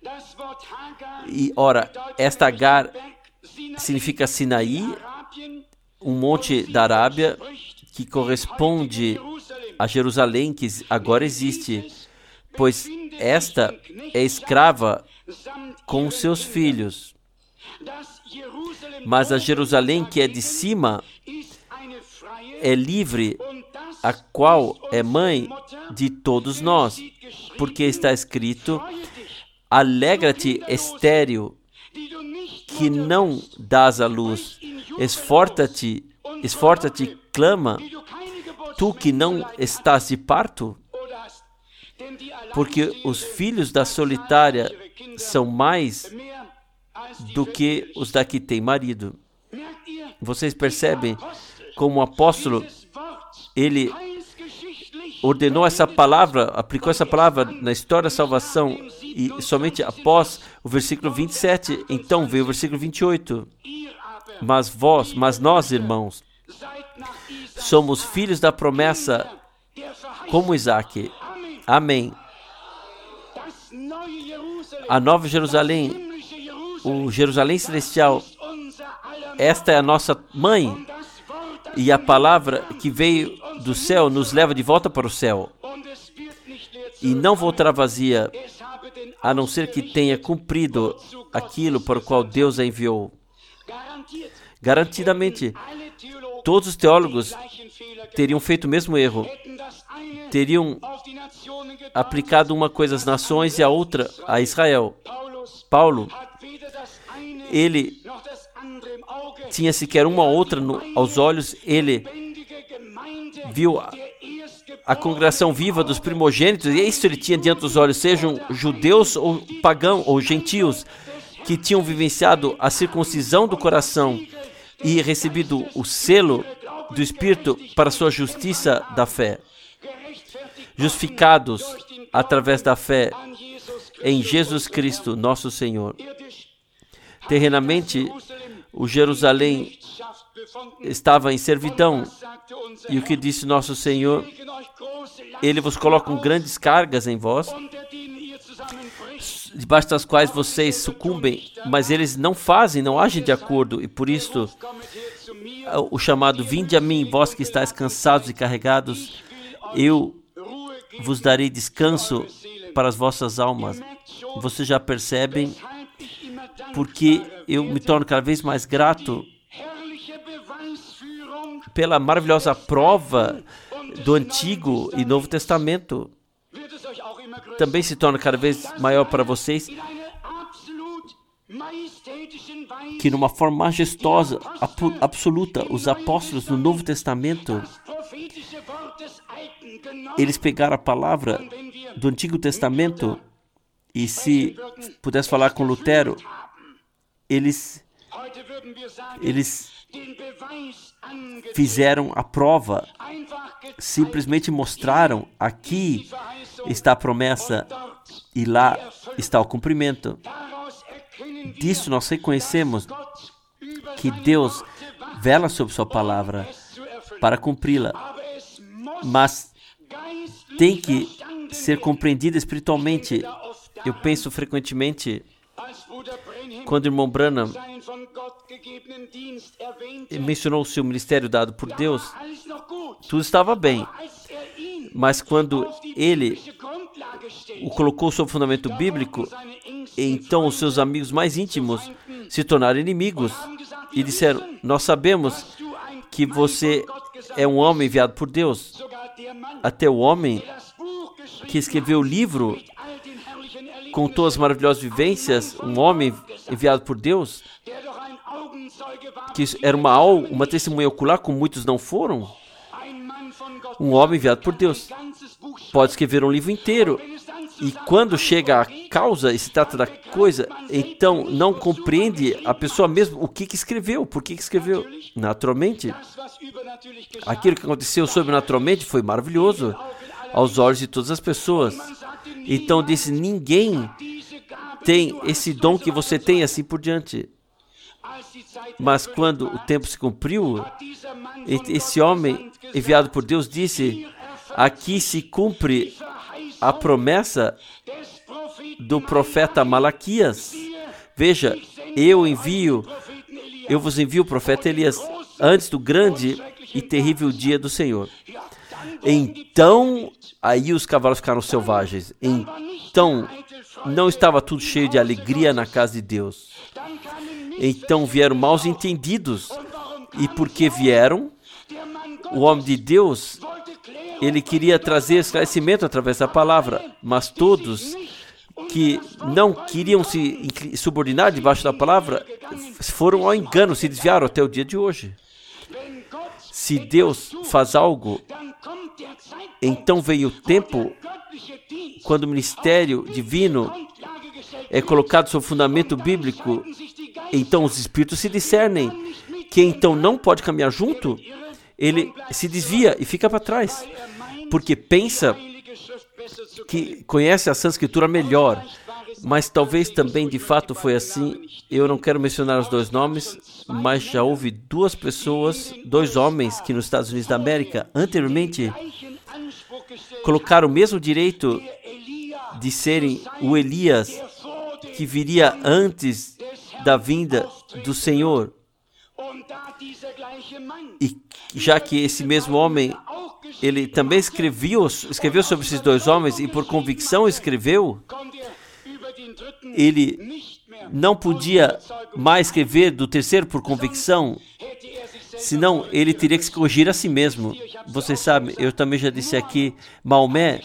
E, ora, esta Agar significa Sinaí, um monte da Arábia, que corresponde a Jerusalém, que agora existe, pois esta é escrava com seus filhos. Mas a Jerusalém que é de cima é livre, a qual é mãe de todos nós, porque está escrito: alegra-te, estéril, que não dás à luz, esforça-te, clama, tu que não estás de parto, porque os filhos da solitária são mais do que os da que tem marido. Vocês percebem como o apóstolo, ele ordenou essa palavra, aplicou essa palavra na história da salvação, e somente após o versículo 27, então veio o versículo 28. Mas nós, irmãos, somos filhos da promessa como Isaac. Amém. A nova Jerusalém, o Jerusalém celestial, esta é a nossa mãe, e a palavra que veio do céu nos leva de volta para o céu, e não voltará vazia, a não ser que tenha cumprido aquilo para o qual Deus a enviou. Garantidamente, todos os teólogos teriam feito o mesmo erro. Teriam aplicado uma coisa às nações e a outra a Israel. Paulo, ele tinha sequer uma ou outra aos olhos, ele viu a congregação viva dos primogênitos, e isso ele tinha diante dos olhos, sejam judeus ou pagãos ou gentios, que tinham vivenciado a circuncisão do coração e recebido o selo do Espírito para a sua justiça da fé. Justificados através da fé em Jesus Cristo, nosso Senhor. Terrenamente, o Jerusalém estava em servidão, e o que disse nosso Senhor: Ele vos coloca grandes cargas em vós, debaixo das quais vocês sucumbem, mas eles não agem de acordo, e por isso o chamado: vinde a mim, vós que estáis cansados e carregados, eu vos darei descanso para as vossas almas. Vocês já percebem porque eu me torno cada vez mais grato pela maravilhosa prova do Antigo e Novo Testamento. Também se torna cada vez maior para vocês que, numa forma majestosa, absoluta, os apóstolos no Novo Testamento, eles pegaram a palavra do Antigo Testamento, e se pudesse falar com Lutero, eles fizeram a prova, simplesmente mostraram: aqui está a promessa e lá está o cumprimento. Disso nós reconhecemos que Deus vela sobre sua palavra para cumpri-la, mas tem que ser compreendida espiritualmente. Eu penso frequentemente, quando o irmão Branham mencionou o seu ministério dado por Deus, tudo estava bem. Mas quando ele o colocou sob o fundamento bíblico, então os seus amigos mais íntimos se tornaram inimigos e disseram: nós sabemos que você é um homem enviado por Deus. Até o homem que escreveu o livro contou as maravilhosas vivências, um homem enviado por Deus, que era uma testemunha ocular, como muitos não foram. Um homem enviado por Deus pode escrever um livro inteiro, e quando chega a causa e se trata da coisa, então não compreende a pessoa mesmo o que escreveu, por que escreveu. Naturalmente, aquilo que aconteceu sobrenaturalmente foi maravilhoso aos olhos de todas as pessoas. Então disse: ninguém tem esse dom que você tem, assim por diante. Mas quando o tempo se cumpriu, esse homem enviado por Deus disse: aqui se cumpre a promessa do profeta Malaquias. Veja, eu vos envio o profeta Elias antes do grande e terrível dia do Senhor. Então, aí os cavalos ficaram selvagens. Então, não estava tudo cheio de alegria na casa de Deus. Então vieram maus entendidos. E porque vieram, o homem de Deus, ele queria trazer esclarecimento através da palavra, mas todos que não queriam se subordinar debaixo da palavra foram ao engano, se desviaram até o dia de hoje. Se Deus faz algo, então veio o tempo quando o ministério divino é colocado sob fundamento bíblico, então os espíritos se discernem. Quem então não pode caminhar junto, ele se desvia e fica para trás, porque pensa que conhece a Santa Escritura melhor. Mas talvez também de fato foi assim. Eu não quero mencionar os dois nomes, mas já houve dois homens que nos Estados Unidos da América anteriormente colocaram o mesmo direito de serem o Elias que viria antes da vinda do Senhor. E já que esse mesmo homem, ele também escreveu sobre esses dois homens e por convicção escreveu, ele não podia mais escrever do terceiro por convicção, senão ele teria que se corrigir a si mesmo. Vocês sabem, eu também já disse aqui, Maomé,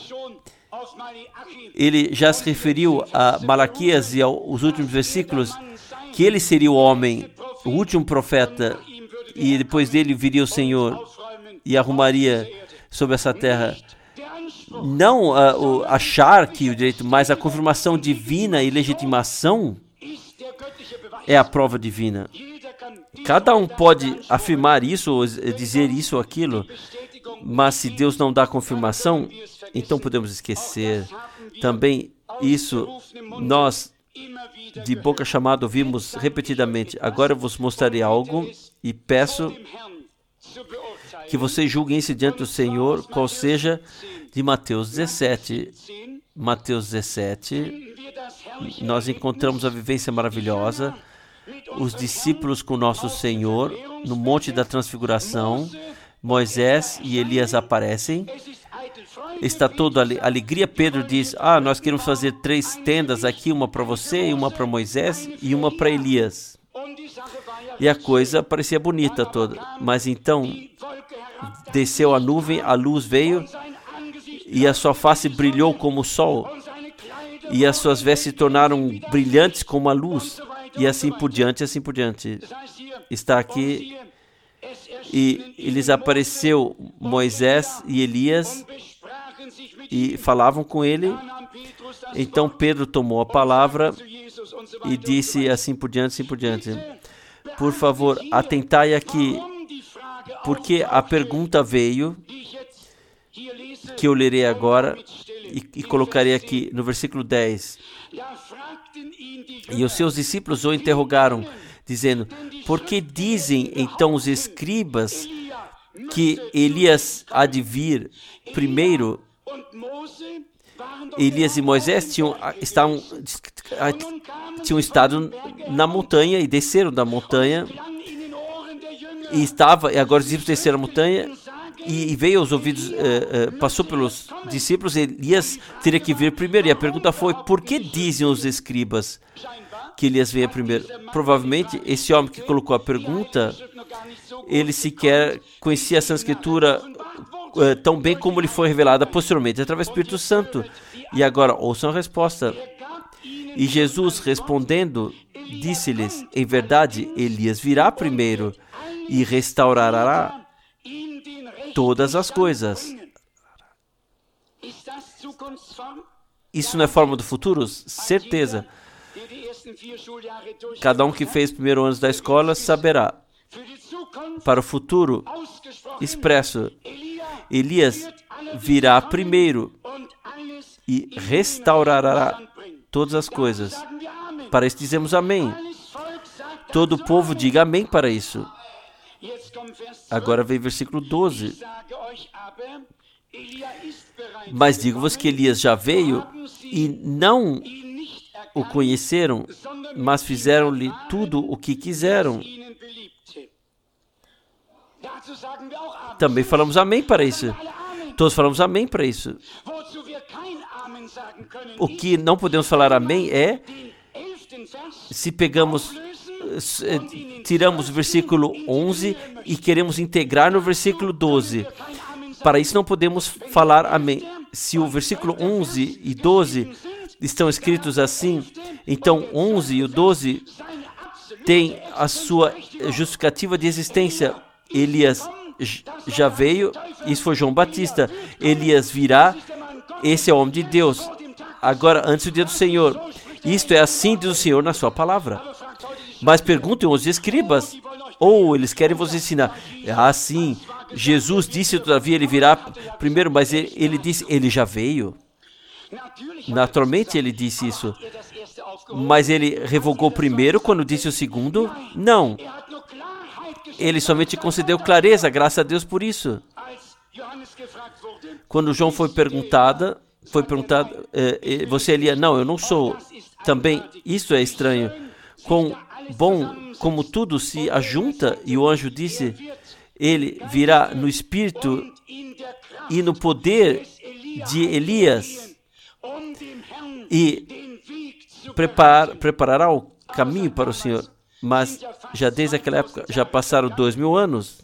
ele já se referiu a Malaquias e aos últimos versículos, que ele seria o homem, o último profeta, e depois dele viria o Senhor e arrumaria sobre essa terra. Não achar que o direito, mas a confirmação divina e legitimação é a prova divina. Cada um pode afirmar isso, ou dizer isso ou aquilo, mas se Deus não dá a confirmação, então podemos esquecer. Também isso nós, de boca chamada, ouvimos repetidamente. Agora eu vos mostrarei algo e peço que vocês julguem isso diante do Senhor, qual seja de Mateus 17. Mateus 17, nós encontramos a vivência maravilhosa, os discípulos com nosso Senhor, no Monte da Transfiguração. Moisés e Elias aparecem. Está toda alegria. Pedro diz: nós queremos fazer 3 tendas aqui, uma para você, uma para Moisés e uma para Elias. E a coisa parecia bonita toda. Mas então desceu a nuvem, a luz veio, e a sua face brilhou como o sol, e as suas vestes se tornaram brilhantes como a luz, e assim por diante, assim por diante. Está aqui, e lhes apareceu Moisés e Elias, e falavam com ele. Então Pedro tomou a palavra e disse assim por diante, assim por diante. Por favor, atentai aqui, porque a pergunta veio, que eu lerei agora, e colocarei aqui no versículo 10. E os seus discípulos o interrogaram, dizendo: por que dizem então os escribas que Elias há de vir primeiro? Elias e Moisés tinham estado na montanha e desceram da montanha, e agora os discípulos desceram a montanha e veio aos ouvidos, passou pelos discípulos. Elias teria que vir primeiro, e a pergunta foi: por que dizem os escribas que Elias venha primeiro? Provavelmente esse homem que colocou a pergunta, ele sequer conhecia a Santa Escritura tão bem como lhe foi revelada posteriormente através do Espírito Santo. E agora ouçam a resposta. E Jesus, respondendo, disse-lhes: em verdade, Elias virá primeiro e restaurará todas as coisas. Isso não é forma do futuro? Certeza. Cada um que fez os primeiros anos da escola saberá. Para o futuro expresso, Elias virá primeiro e restaurará todas as coisas. Para isso dizemos amém. Todo o povo diga amém para isso. Agora vem versículo 12. Mas digo-vos que Elias já veio e não o conheceram, mas fizeram-lhe tudo o que quiseram. Também falamos amém para isso. Todos falamos amém para isso. O que não podemos falar amém é se tiramos o versículo 11 e queremos integrar no versículo 12. Para isso não podemos falar amém. Se o versículo 11 e 12 estão escritos assim, então 11 e o 12 têm a sua justificativa de existência. Elias já veio, isso foi João Batista. Elias virá, esse é o homem de Deus. Agora, antes do dia do Senhor. Isto é assim, diz o Senhor na sua palavra. Mas perguntem aos escribas, ou eles querem vos ensinar. Sim, Jesus disse, todavia, ele virá primeiro, mas ele disse, ele já veio. Naturalmente ele disse isso. Mas ele revogou primeiro quando disse o segundo? Não. Ele somente concedeu clareza, graças a Deus por isso. Quando João foi perguntado, você Elias? Não, eu não sou. Também, isso é estranho. Como tudo se ajunta, e o anjo disse, ele virá no espírito e no poder de Elias e preparará o caminho para o Senhor. Mas já desde aquela época, já passaram 2000 anos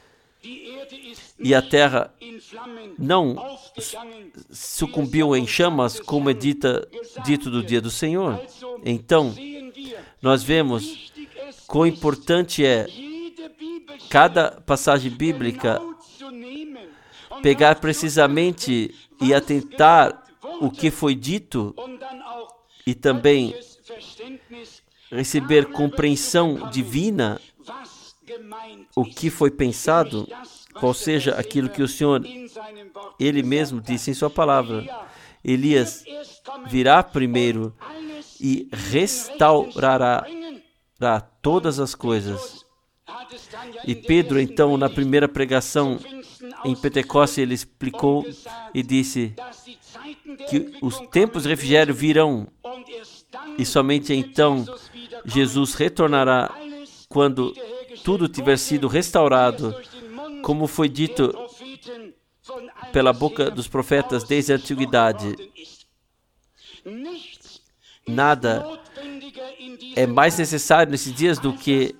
e a terra não sucumbiu em chamas, como é dito do dia do Senhor. Então, nós vemos quão importante é cada passagem bíblica pegar precisamente e atentar o que foi dito e também receber compreensão divina, o que foi pensado, qual seja aquilo que o Senhor, Ele mesmo disse em sua palavra. Elias virá primeiro e restaurará todas as coisas. E Pedro, então, na primeira pregação em Pentecostes, ele explicou e disse que os tempos de refrigério virão e somente então Jesus retornará quando tudo tiver sido restaurado, como foi dito pela boca dos profetas desde a antiguidade. Nada é mais necessário nesses dias do que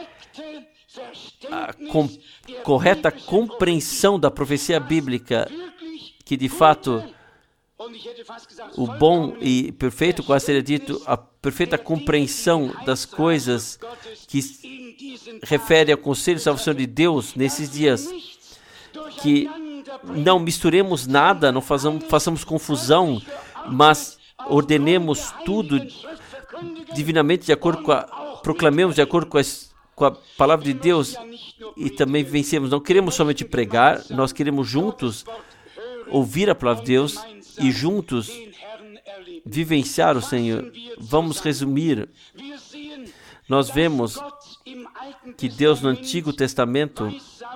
a correta compreensão da profecia bíblica, que de fato o bom e perfeito, quase seria dito, a perfeita compreensão das coisas que refere ao conselho de salvação de Deus nesses dias, que não misturemos nada, não façamos confusão, mas ordenemos tudo divinamente de acordo proclamemos de acordo com a palavra de Deus e também vencemos. Não queremos somente pregar, nós queremos juntos ouvir a palavra de Deus e juntos vivenciar o Senhor. Vamos resumir. Nós vemos que Deus no Antigo Testamento,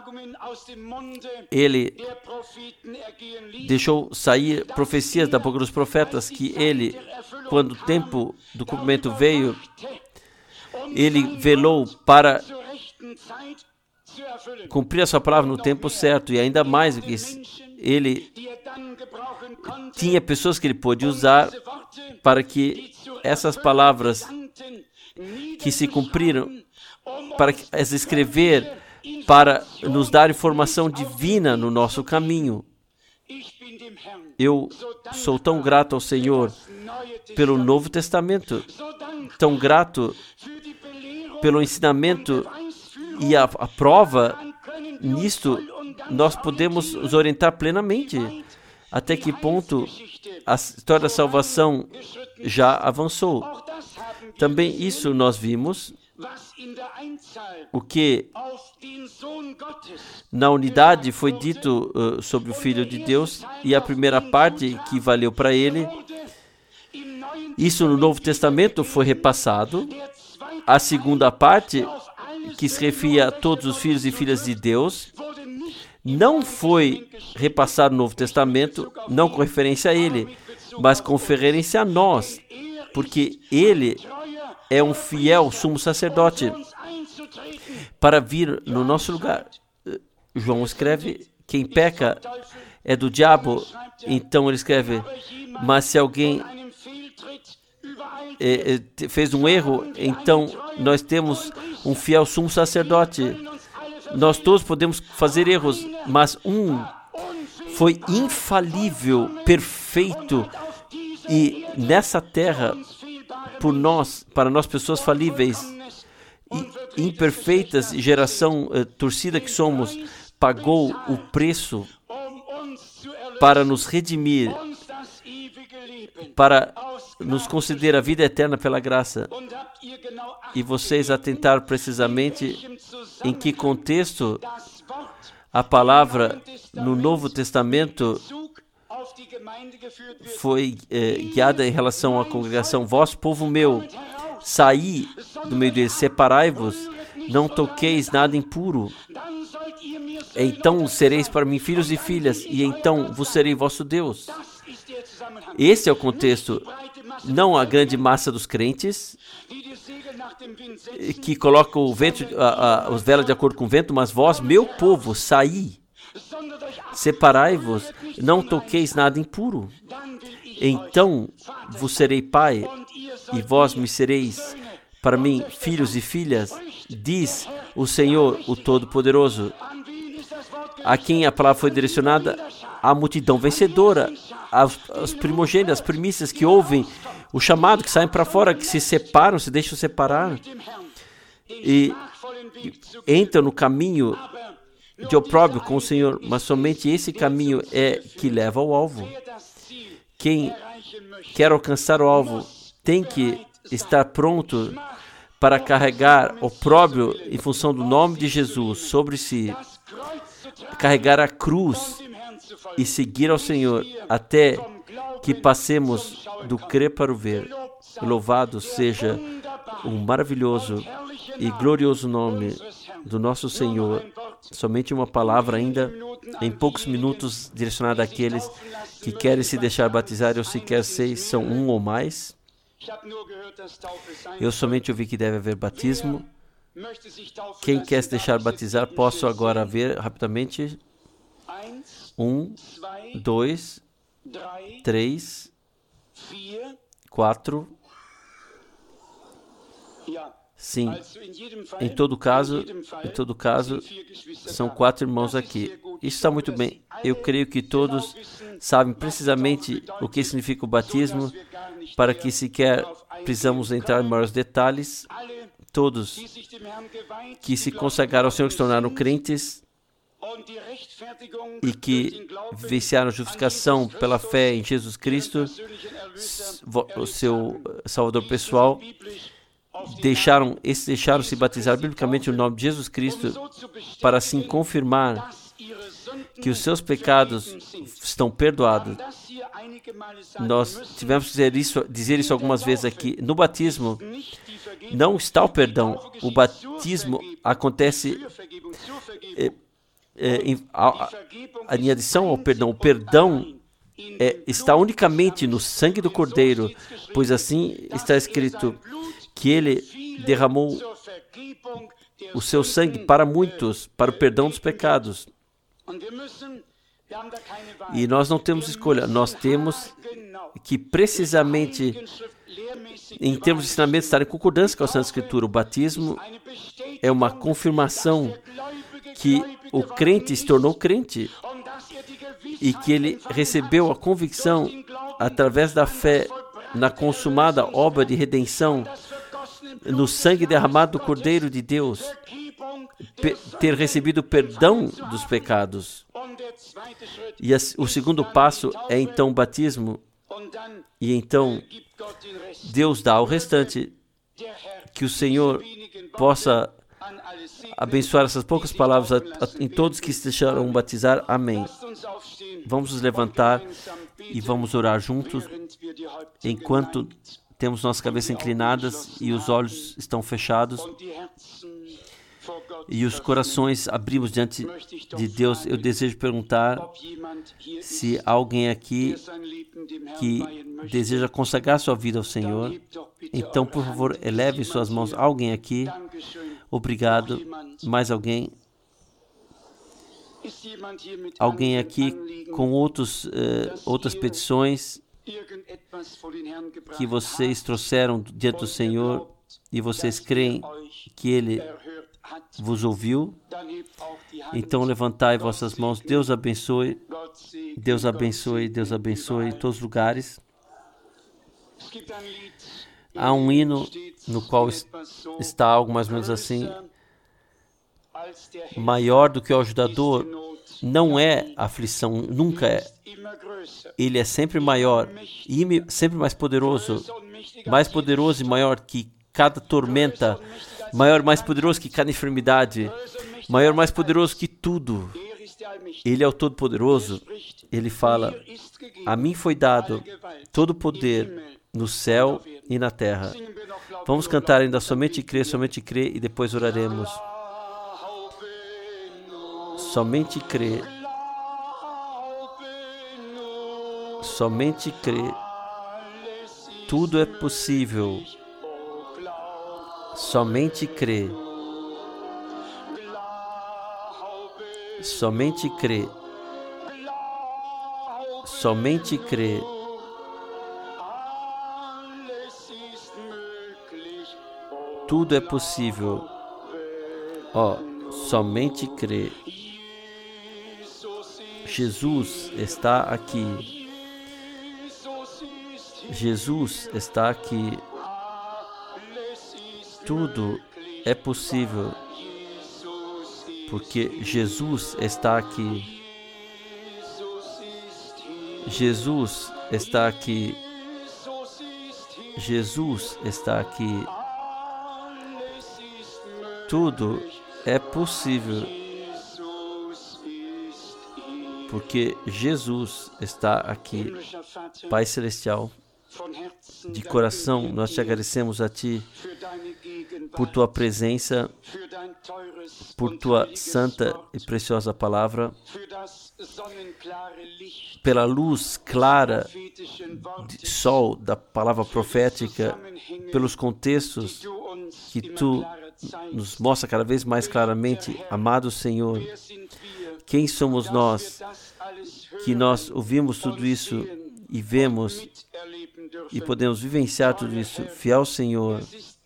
Ele deixou sair profecias da boca dos profetas, que Ele, quando o tempo do cumprimento veio, Ele velou para cumprir a sua palavra no tempo certo, e ainda mais do que isso, Ele tinha pessoas que Ele pôde usar para que essas palavras que se cumpriram, para as escrever, para nos dar informação divina no nosso caminho. Eu sou tão grato ao Senhor pelo Novo Testamento, tão grato pelo ensinamento e a prova. Nisto nós podemos nos orientar plenamente até que ponto a história da salvação já avançou. Também isso nós vimos, o que na unidade foi dito sobre o Filho de Deus, e a primeira parte que valeu para ele, isso no Novo Testamento foi repassado. A segunda parte, que se refere a todos os filhos e filhas de Deus, não foi repassado no Novo Testamento, não com referência a ele, mas com referência a nós, porque ele é um fiel sumo sacerdote para vir no nosso lugar. João escreve, quem peca é do diabo. Então ele escreve, mas se alguém fez um erro, então nós temos um fiel sumo sacerdote. Nós todos podemos fazer erros, mas um foi infalível, perfeito, e nessa terra, para nós pessoas falíveis e imperfeitas, geração torcida que somos, pagou o preço para nos redimir, para nos conceder a vida eterna pela graça. E vocês atentaram precisamente em que contexto a palavra no Novo Testamento foi guiada em relação à congregação. Vós, povo meu, saí do meio deles, separai-vos, não toqueis nada impuro. Então sereis para mim filhos e filhas, e então vos serei vosso Deus. Esse é o contexto, não a grande massa dos crentes, que colocam o vento, os velas de acordo com o vento, mas vós, meu povo, saí, separai-vos, não toqueis nada impuro. Então vos serei pai, e vós me sereis para mim filhos e filhas, diz o Senhor, o Todo-Poderoso. A quem a palavra foi direcionada? A multidão vencedora, as primogênitas, as primícias que ouvem o chamado, que saem para fora, que se separam, se deixam separar e entram no caminho de opróbrio com o Senhor, mas somente esse caminho é que leva ao alvo. Quem quer alcançar o alvo tem que estar pronto para carregar opróbrio em função do nome de Jesus sobre si, carregar a cruz e seguir ao Senhor até que passemos do crer para o ver. Louvado seja o maravilhoso e glorioso nome do nosso Senhor. Somente uma palavra ainda, em poucos minutos, direcionada àqueles que querem se deixar batizar, ou sequer 6 são um ou mais. Eu somente ouvi que deve haver batismo. Quem quer se deixar batizar, posso agora ver rapidamente. 1, 2, 3, 4. Sim, em todo caso, são 4 irmãos aqui. Isso está muito bem. Eu creio que todos sabem precisamente o que significa o batismo, para que sequer precisamos entrar em maiores detalhes. Todos que se consagraram ao Senhor, que se tornaram crentes e que vivenciaram a justificação pela fé em Jesus Cristo, o seu Salvador pessoal, deixaram-se batizar biblicamente no nome de Jesus Cristo, para assim confirmar que os seus pecados estão perdoados. Nós tivemos que dizer isso algumas vezes aqui. No batismo, não está o perdão. O batismo acontece em adição ao perdão. O perdão está unicamente no sangue do Cordeiro, pois assim está escrito que ele derramou o seu sangue para muitos, para o perdão dos pecados. E nós não temos escolha, nós temos que precisamente, em termos de ensinamento, estar em concordância com a Santa Escritura. O batismo é uma confirmação que o crente se tornou crente e que ele recebeu a convicção através da fé na consumada obra de redenção, no sangue derramado do Cordeiro de Deus, ter recebido o perdão dos pecados. E o segundo passo é então o batismo, e então Deus dá o restante. Que o Senhor possa abençoar essas poucas palavras em todos que se deixaram batizar. Amém. Vamos nos levantar e vamos orar juntos enquanto temos nossa cabeça inclinadas e os olhos estão fechados e os corações abrimos diante de Deus. Eu desejo perguntar se há alguém aqui que deseja consagrar sua vida ao Senhor. Então, por favor, eleve suas mãos. Alguém aqui? Obrigado. Mais alguém? Alguém aqui com outras petições que vocês trouxeram diante do Senhor e vocês creem que Ele vos ouviu? Então levantai vossas mãos. Deus abençoe. Deus abençoe. Deus abençoe em todos os lugares. Há um hino no qual está algo mais ou menos assim: maior do que o ajudador não é a aflição, nunca é. Ele é sempre maior e sempre mais poderoso e maior que cada tormenta, maior, mais poderoso que cada enfermidade, maior, mais poderoso que tudo. Ele é o Todo-Poderoso. Ele fala: a mim foi dado todo o poder no céu e na terra. Vamos cantar ainda somente crer e depois oraremos. Somente crer. Somente crer. Tudo é possível. Somente crer. Somente crer. Somente crer. Tudo é possível. Somente crer. Jesus está aqui. Jesus está aqui. Tudo é possível, porque Jesus está aqui. Jesus está aqui. Jesus está aqui. Tudo é possível, porque Jesus está aqui. Pai Celestial, de coração, nós te agradecemos a Ti por Tua presença, por Tua santa e preciosa palavra, pela luz clara de sol da palavra profética, pelos contextos que Tu nos mostra cada vez mais claramente. Amado Senhor, quem somos nós que nós ouvimos tudo isso e vemos e podemos vivenciar tudo isso? Fiel Senhor,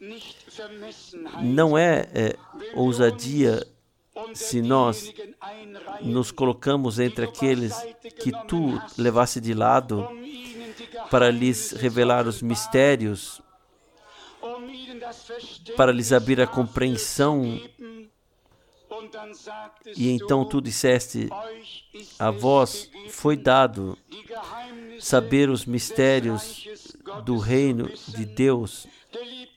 não é ousadia se nós nos colocamos entre aqueles que Tu levaste de lado para lhes revelar os mistérios, para lhes abrir a compreensão. E então Tu disseste: a vós foi dado saber os mistérios do reino de Deus.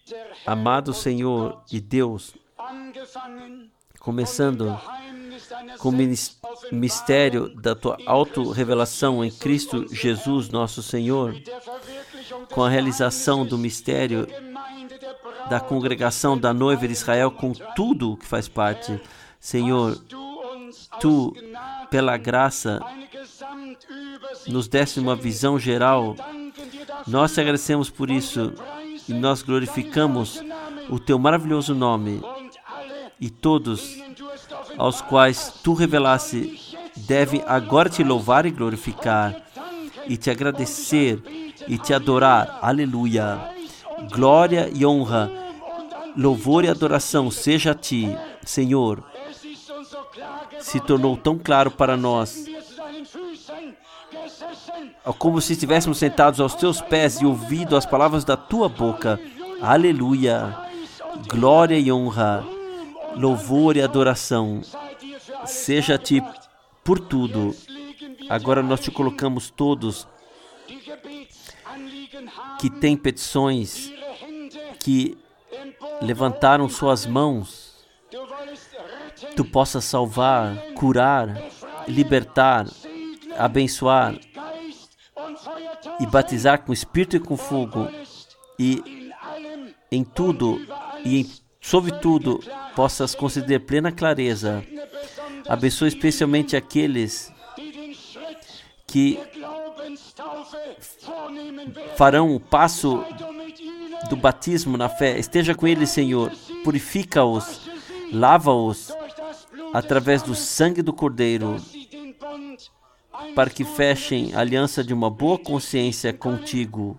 Amado Senhor e Deus, começando com o mistério da tua auto-revelação em Cristo Jesus, nosso Senhor, com a realização do mistério da congregação da noiva de Israel, com tudo o que faz parte. Senhor, Tu, pela graça, nos deste uma visão geral. Nós te agradecemos por isso e nós glorificamos o Teu maravilhoso nome. E todos aos quais Tu revelaste devem agora Te louvar e glorificar, e Te agradecer e Te adorar. Aleluia! Glória e honra, louvor e adoração seja a Ti, Senhor. Se tornou tão claro para nós, como se estivéssemos sentados aos Teus pés e ouvido as palavras da Tua boca. Aleluia! Glória e honra, louvor e adoração seja a Ti por tudo. Agora nós Te colocamos todos que têm petições, que levantaram suas mãos. Tu possas salvar, curar, libertar, abençoar e batizar com Espírito e com fogo, e em tudo e sobre tudo possas conceder plena clareza. Abençoe especialmente aqueles que farão o passo do batismo na fé. Esteja com eles, Senhor. Purifica-os, lava-os através do sangue do Cordeiro, para que fechem a aliança de uma boa consciência contigo.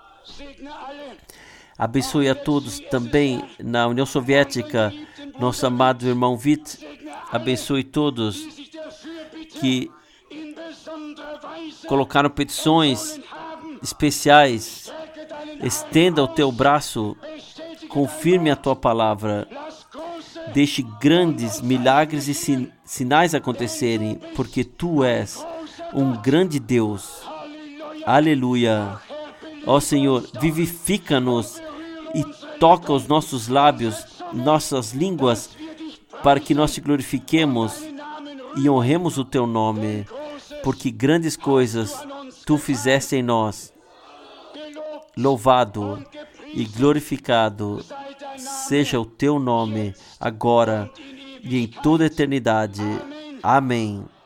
Abençoe a todos também na União Soviética, nosso amado irmão Vit. Abençoe todos que colocaram petições especiais. Estenda o teu braço, confirme a tua palavra. Deixe grandes milagres e sinais acontecerem, porque Tu és um grande Deus. Aleluia! Ó Senhor, vivifica-nos e toca os nossos lábios, nossas línguas, para que nós Te glorifiquemos e honremos o Teu nome, porque grandes coisas Tu fizeste em nós. Louvado e glorificado seja o Teu nome, agora e em toda a eternidade. Amém.